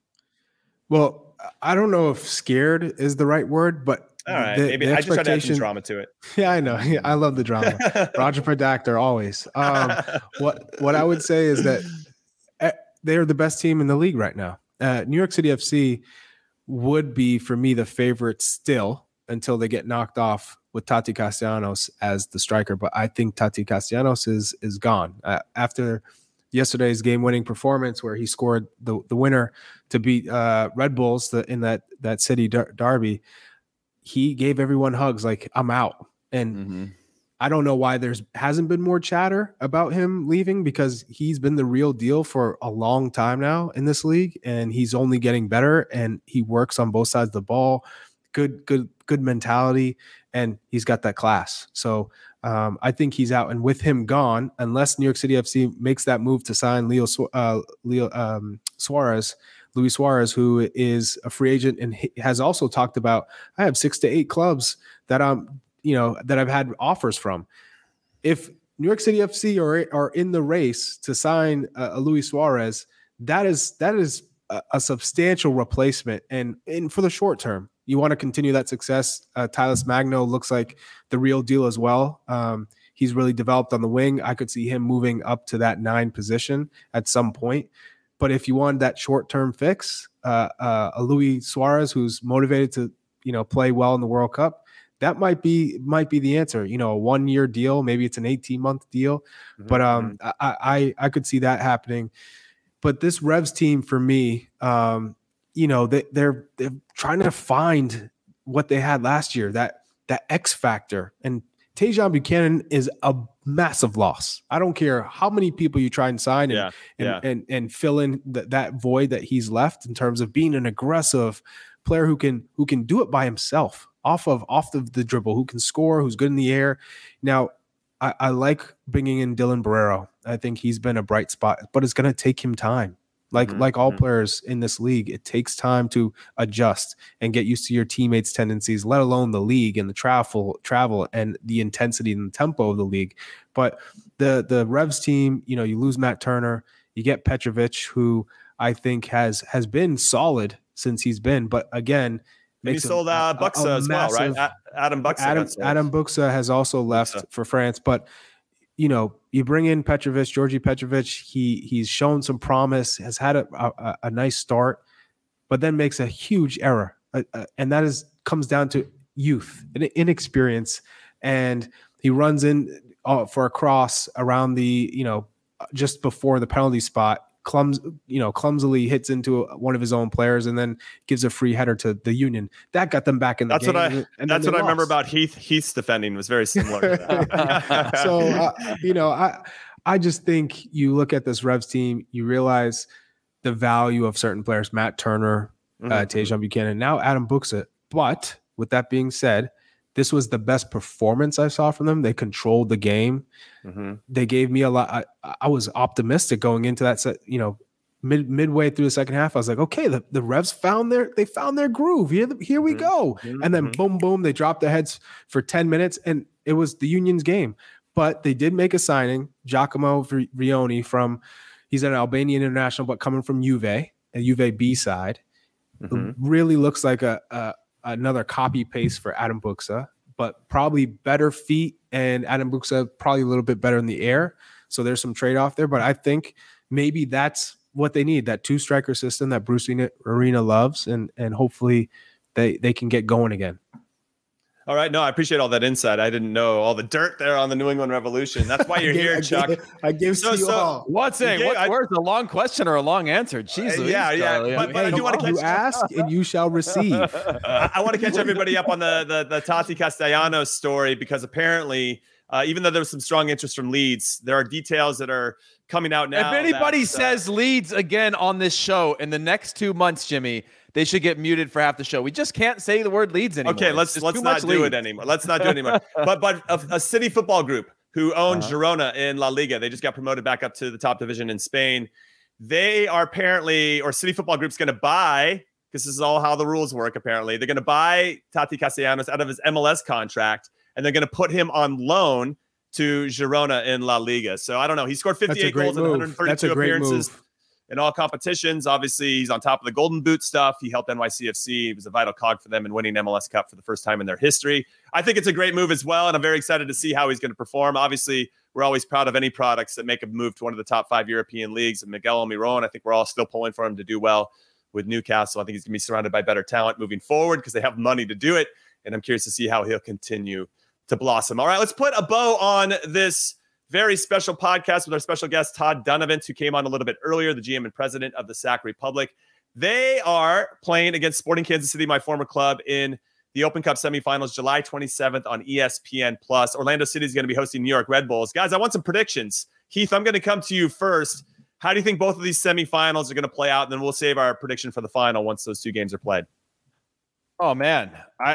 Well, I don't know if scared is the right word, but all right, maybe I just tried to add some drama to it. Yeah, I know. I love the drama. Roger Predactor always. What I would say is that they're the best team in the league right now. New York City FC would be, for me, the favorite still until they get knocked off with Tati Castellanos as the striker. But I think Tati Castellanos is gone. After yesterday's game-winning performance where he scored the winner to beat Red Bulls in that city derby, he gave everyone hugs like, I'm out. And I don't know why hasn't been more chatter about him leaving, because he's been the real deal for a long time now in this league, and he's only getting better, and he works on both sides of the ball. Good mentality, and he's got that class. So I think he's out. And with him gone, unless New York City FC makes that move to sign Luis Suarez, who is a free agent and has also talked about, I have 6 to 8 clubs that that I've had offers from. If New York City FC are in the race to sign a Luis Suarez, that is a substantial replacement. And for the short term, you want to continue that success. Tyler Magno looks like the real deal as well. He's really developed on the wing. I could see him moving up to that 9 position at some point. But if you want that short-term fix, a Luis Suarez who's motivated to, play well in the World Cup, that might be the answer. A 1-year deal, maybe it's an 18-month deal, but I could see that happening. But this Revs team, for me, they're trying to find what they had last year, that X factor. And Tajon Buchanan is a massive loss. I don't care how many people you try and sign and fill in that void that he's left in terms of being an aggressive player who can do it by himself off of the dribble, who can score, who's good in the air. Now, I like bringing in Dylan Barrero. I think he's been a bright spot, but it's going to take him time. Like all players in this league, it takes time to adjust and get used to your teammates' tendencies, let alone the league and the travel and the intensity and the tempo of the league. But the Revs team, you lose Matt Turner, you get Petrovic, who I think has been solid since he's been, but again, he sold Buxa as well, right? Adam Buxa. Adam Buxa has also left for France, but you bring in Petrovic, Georgi Petrovic. He's shown some promise, has had a nice start, but then makes a huge error, and that comes down to youth and inexperience. And he runs in for a cross around the just before the penalty spot. Clumsily hits into one of his own players and then gives a free header to the Union. That got them back in the game. That's what I remember about Heath's defending was very similar to that. So, I just think you look at this Revs team, you realize the value of certain players, Matt Turner, Tajon Buchanan, now Adam Buxa. But with that being said, this was the best performance I saw from them. They controlled the game. They gave me a lot. I was optimistic going into that set, midway through the second half. I was like, okay, the Revs found their groove. Here we go. And then boom, they dropped their heads for 10 minutes and it was the Union's game. But they did make a signing, Giacomo Vrioni he's an Albanian international, but coming from Juve, a Juve B side. Really looks like another copy paste for Adam Buxa, but probably better feet, and Adam Buxa probably a little bit better in the air. So there's some trade-off there, but I think maybe that's what they need, that 2-striker system that Bruce Arena loves, and hopefully they can get going again. All right. No, I appreciate all that insight. I didn't know all the dirt there on the New England Revolution. That's why you're here, Chuck. I gave to you all. What's a long question or a a answer? Jesus. Yeah. But I do want to catch you ask and you shall receive. I want to catch everybody up on the Tati Castellanos story, because apparently, even though there was some strong interest from Leeds, there are details that are coming out now. If anybody says Leeds again on this show in the next 2 months, Jimmy, they should get muted for half the show. We just can't say the word Leeds anymore. Okay, let's not do it anymore. Let's not do it anymore. But a city football group who owns Girona in La Liga, they just got promoted back up to the top division in Spain. They are apparently, or City Football Group's going to buy, because this is all how the rules work apparently, they're going to buy Tati Castellanos out of his MLS contract, and they're going to put him on loan to Girona in La Liga. So I don't know. He scored 58 goals in 132 appearances in all competitions. Obviously, he's on top of the Golden Boot stuff. He helped NYCFC. He was a vital cog for them in winning MLS Cup for the first time in their history. I think it's a great move as well, and I'm very excited to see how he's going to perform. Obviously, we're always proud of any products that make a move to one of the top 5 European leagues. And Miguel Almiron, I think we're all still pulling for him to do well with Newcastle. I think he's going to be surrounded by better talent moving forward because they have money to do it, and I'm curious to see how he'll continue to blossom. All right, let's put a bow on this very special podcast with our special guest, Todd Dunavant, who came on a little bit earlier, the GM and president of the Sac Republic. They are playing against Sporting Kansas City, my former club, in the Open Cup semifinals, July 27th on ESPN+. Orlando City is going to be hosting New York Red Bulls. Guys, I want some predictions. Heath, I'm going to come to you first. How do you think both of these semifinals are going to play out? And then we'll save our prediction for the final once those two games are played. Oh man,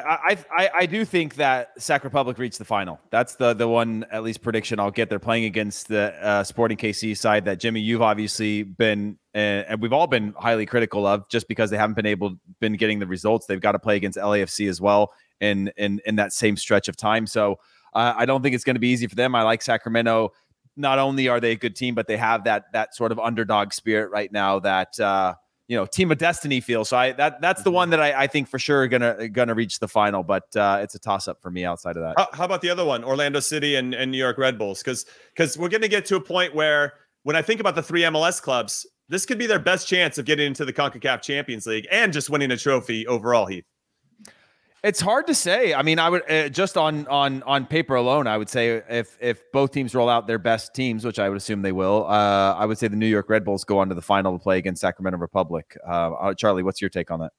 I do think that Sac Republic reached the final. That's the one at least prediction I'll get. They're playing against the Sporting KC side that Jimmy, you've obviously been and we've all been highly critical of just because they haven't been getting the results. They've got to play against LAFC as well in that same stretch of time. So I don't think it's going to be easy for them. I like Sacramento. Not only are they a good team, but they have that sort of underdog spirit right now that team of destiny feel. So that's the one that I think for sure gonna reach the final, but it's a toss up for me outside of that. How about the other one, Orlando City and New York Red Bulls? Because we're going to get to a point where when I think about the three MLS clubs, this could be their best chance of getting into the CONCACAF Champions League and just winning a trophy overall, Heath. It's hard to say. I mean, I would just on paper alone, I would say if both teams roll out their best teams, which I would assume they will, I would say the New York Red Bulls go on to the final to play against Sacramento Republic. Charlie, what's your take on that?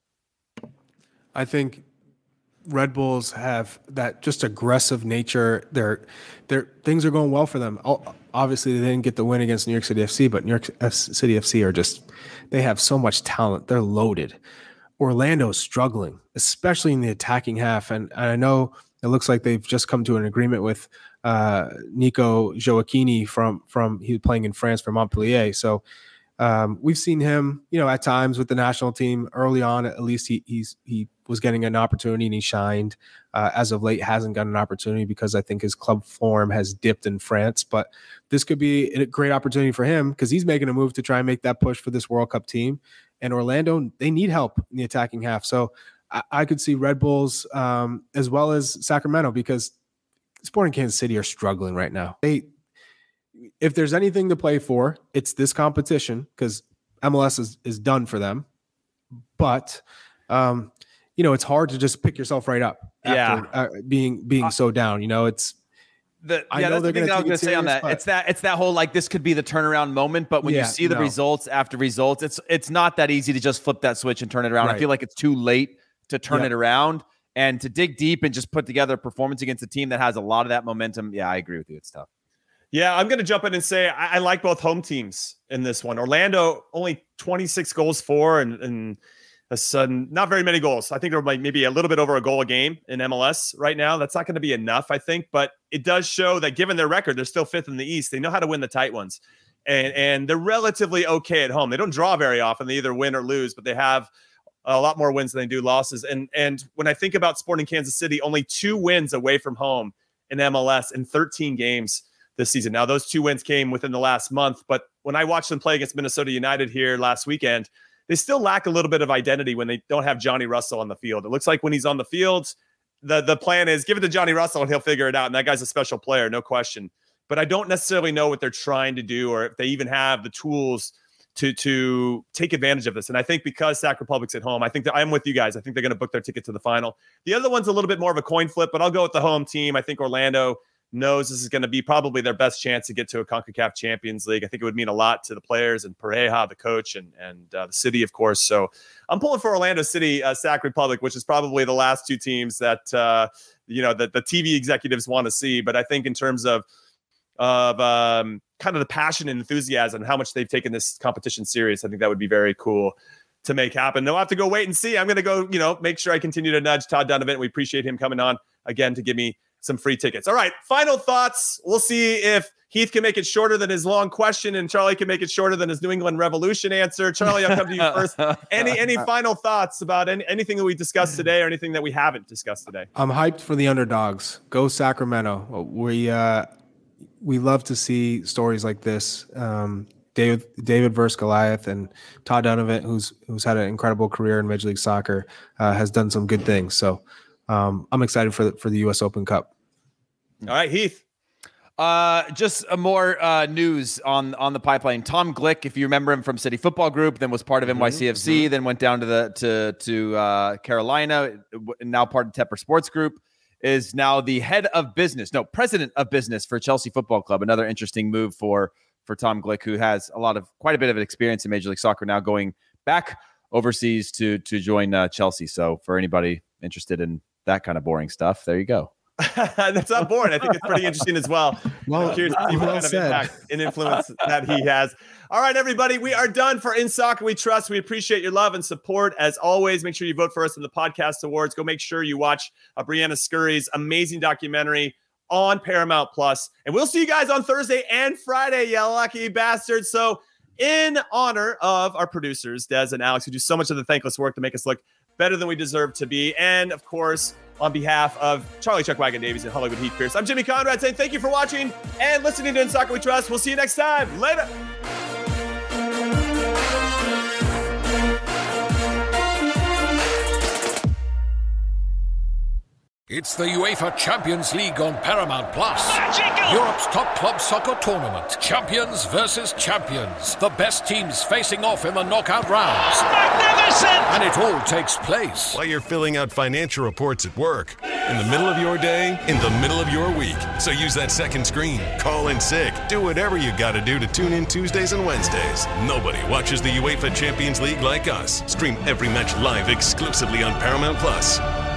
I think Red Bulls have that just aggressive nature. Their things are going well for them. Obviously, they didn't get the win against New York City FC, but New York City FC they have so much talent. They're loaded. Orlando's struggling, especially in the attacking half. And I know it looks like they've just come to an agreement with Nico Gioacchini from he was playing in France for Montpellier. So We've seen him, at times with the national team early on. At least he was getting an opportunity and he shined. As of late, hasn't gotten an opportunity because I think his club form has dipped in France. But this could be a great opportunity for him because he's making a move to try and make that push for this World Cup team. And Orlando, they need help in the attacking half. So I could see Red Bulls as well as Sacramento because Sporting Kansas City are struggling right now. If there's anything to play for, it's this competition because MLS is done for them. But it's hard to just pick yourself right up after being so down. That's the thing that I was going to say on that. It's that whole this could be the turnaround moment. But when you see the results after results, it's not that easy to just flip that switch and turn it around. Right. I feel like it's too late to turn it around and to dig deep and just put together a performance against a team that has a lot of that momentum. Yeah, I agree with you. It's tough. Yeah, I'm going to jump in and say I like both home teams in this one. Orlando, only 26 goals for and a sudden, not very many goals. I think there might maybe a little bit over a goal a game in MLS right now. That's not going to be enough, I think. But it does show that given their record, they're still fifth in the East. They know how to win the tight ones. And they're relatively okay at home. They don't draw very often. They either win or lose, but they have a lot more wins than they do losses. And when I think about Sporting Kansas City, only 2 wins away from home in MLS in 13 games this season. Now, those 2 wins came within the last month, but when I watched them play against Minnesota United here last weekend, they still lack a little bit of identity when they don't have Johnny Russell on the field. It looks like when he's on the field, the plan is give it to Johnny Russell and he'll figure it out. And that guy's a special player, no question. But I don't necessarily know what they're trying to do or if they even have the tools to take advantage of this. And I think because Sac Republic's at home, I think that I'm with you guys. I think they're going to book their ticket to the final. The other one's a little bit more of a coin flip, but I'll go with the home team. I think Orlando knows this is going to be probably their best chance to get to a CONCACAF Champions League. I think it would mean a lot to the players and Pareja, the coach, and the city, of course. So I'm pulling for Orlando City, Sac Republic, which is probably the last 2 teams that that the TV executives want to see. But I think in terms of kind of the passion and enthusiasm, how much they've taken this competition serious, I think that would be very cool to make happen. They'll have to go wait and see. I'm going to go, make sure I continue to nudge Todd Donovan. We appreciate him coming on again to give me some free tickets. All right, final thoughts. We'll see if Heath can make it shorter than his long question and Charlie can make it shorter than his New England Revolution answer. Charlie, I'll come to you first. Any final thoughts about anything that we discussed today or anything that we haven't discussed today? I'm hyped for the underdogs. Go Sacramento. We love to see stories like this. David versus Goliath, and Todd Donovan, who's had an incredible career in Major League Soccer, has done some good things. So I'm excited for the U.S. Open Cup. All right, Heath. Just more news on the pipeline. Tom Glick, if you remember him from City Football Group, then was part of NYCFC, then went down to Carolina, now part of Tepper Sports Group, is now the president of business for Chelsea Football Club. Another interesting move for Tom Glick, who has quite a bit of experience in Major League Soccer, now going back overseas to join Chelsea. So for anybody interested in that kind of boring stuff, there you go. That's not boring. I think it's pretty interesting as well. Well, curious to see what kind of impact and influence that he has. All right, everybody, we are done for In Soccer We Trust. We appreciate your love and support. As always, make sure you vote for us in the podcast awards. Go make sure you watch Brianna Scurry's amazing documentary on Paramount Plus. And we'll see you guys on Thursday and Friday, you lucky bastards. So in honor of our producers, Des and Alex, who do so much of the thankless work to make us look better than we deserve to be, and of course, on behalf of Charlie Chuckwagon Davies and Hollywood Heath Pierce, I'm Jimmy Conrad saying thank you for watching and listening to In Soccer We Trust. We'll see you next time. Later. It's the UEFA Champions League on Paramount Plus. Europe's top club soccer tournament. Champions versus champions. The best teams facing off in the knockout rounds. Magnificent! And it all takes place while you're filling out financial reports at work, in the middle of your day, in the middle of your week. So use that second screen. Call in sick. Do whatever you got to do to tune in Tuesdays and Wednesdays. Nobody watches the UEFA Champions League like us. Stream every match live exclusively on Paramount Plus.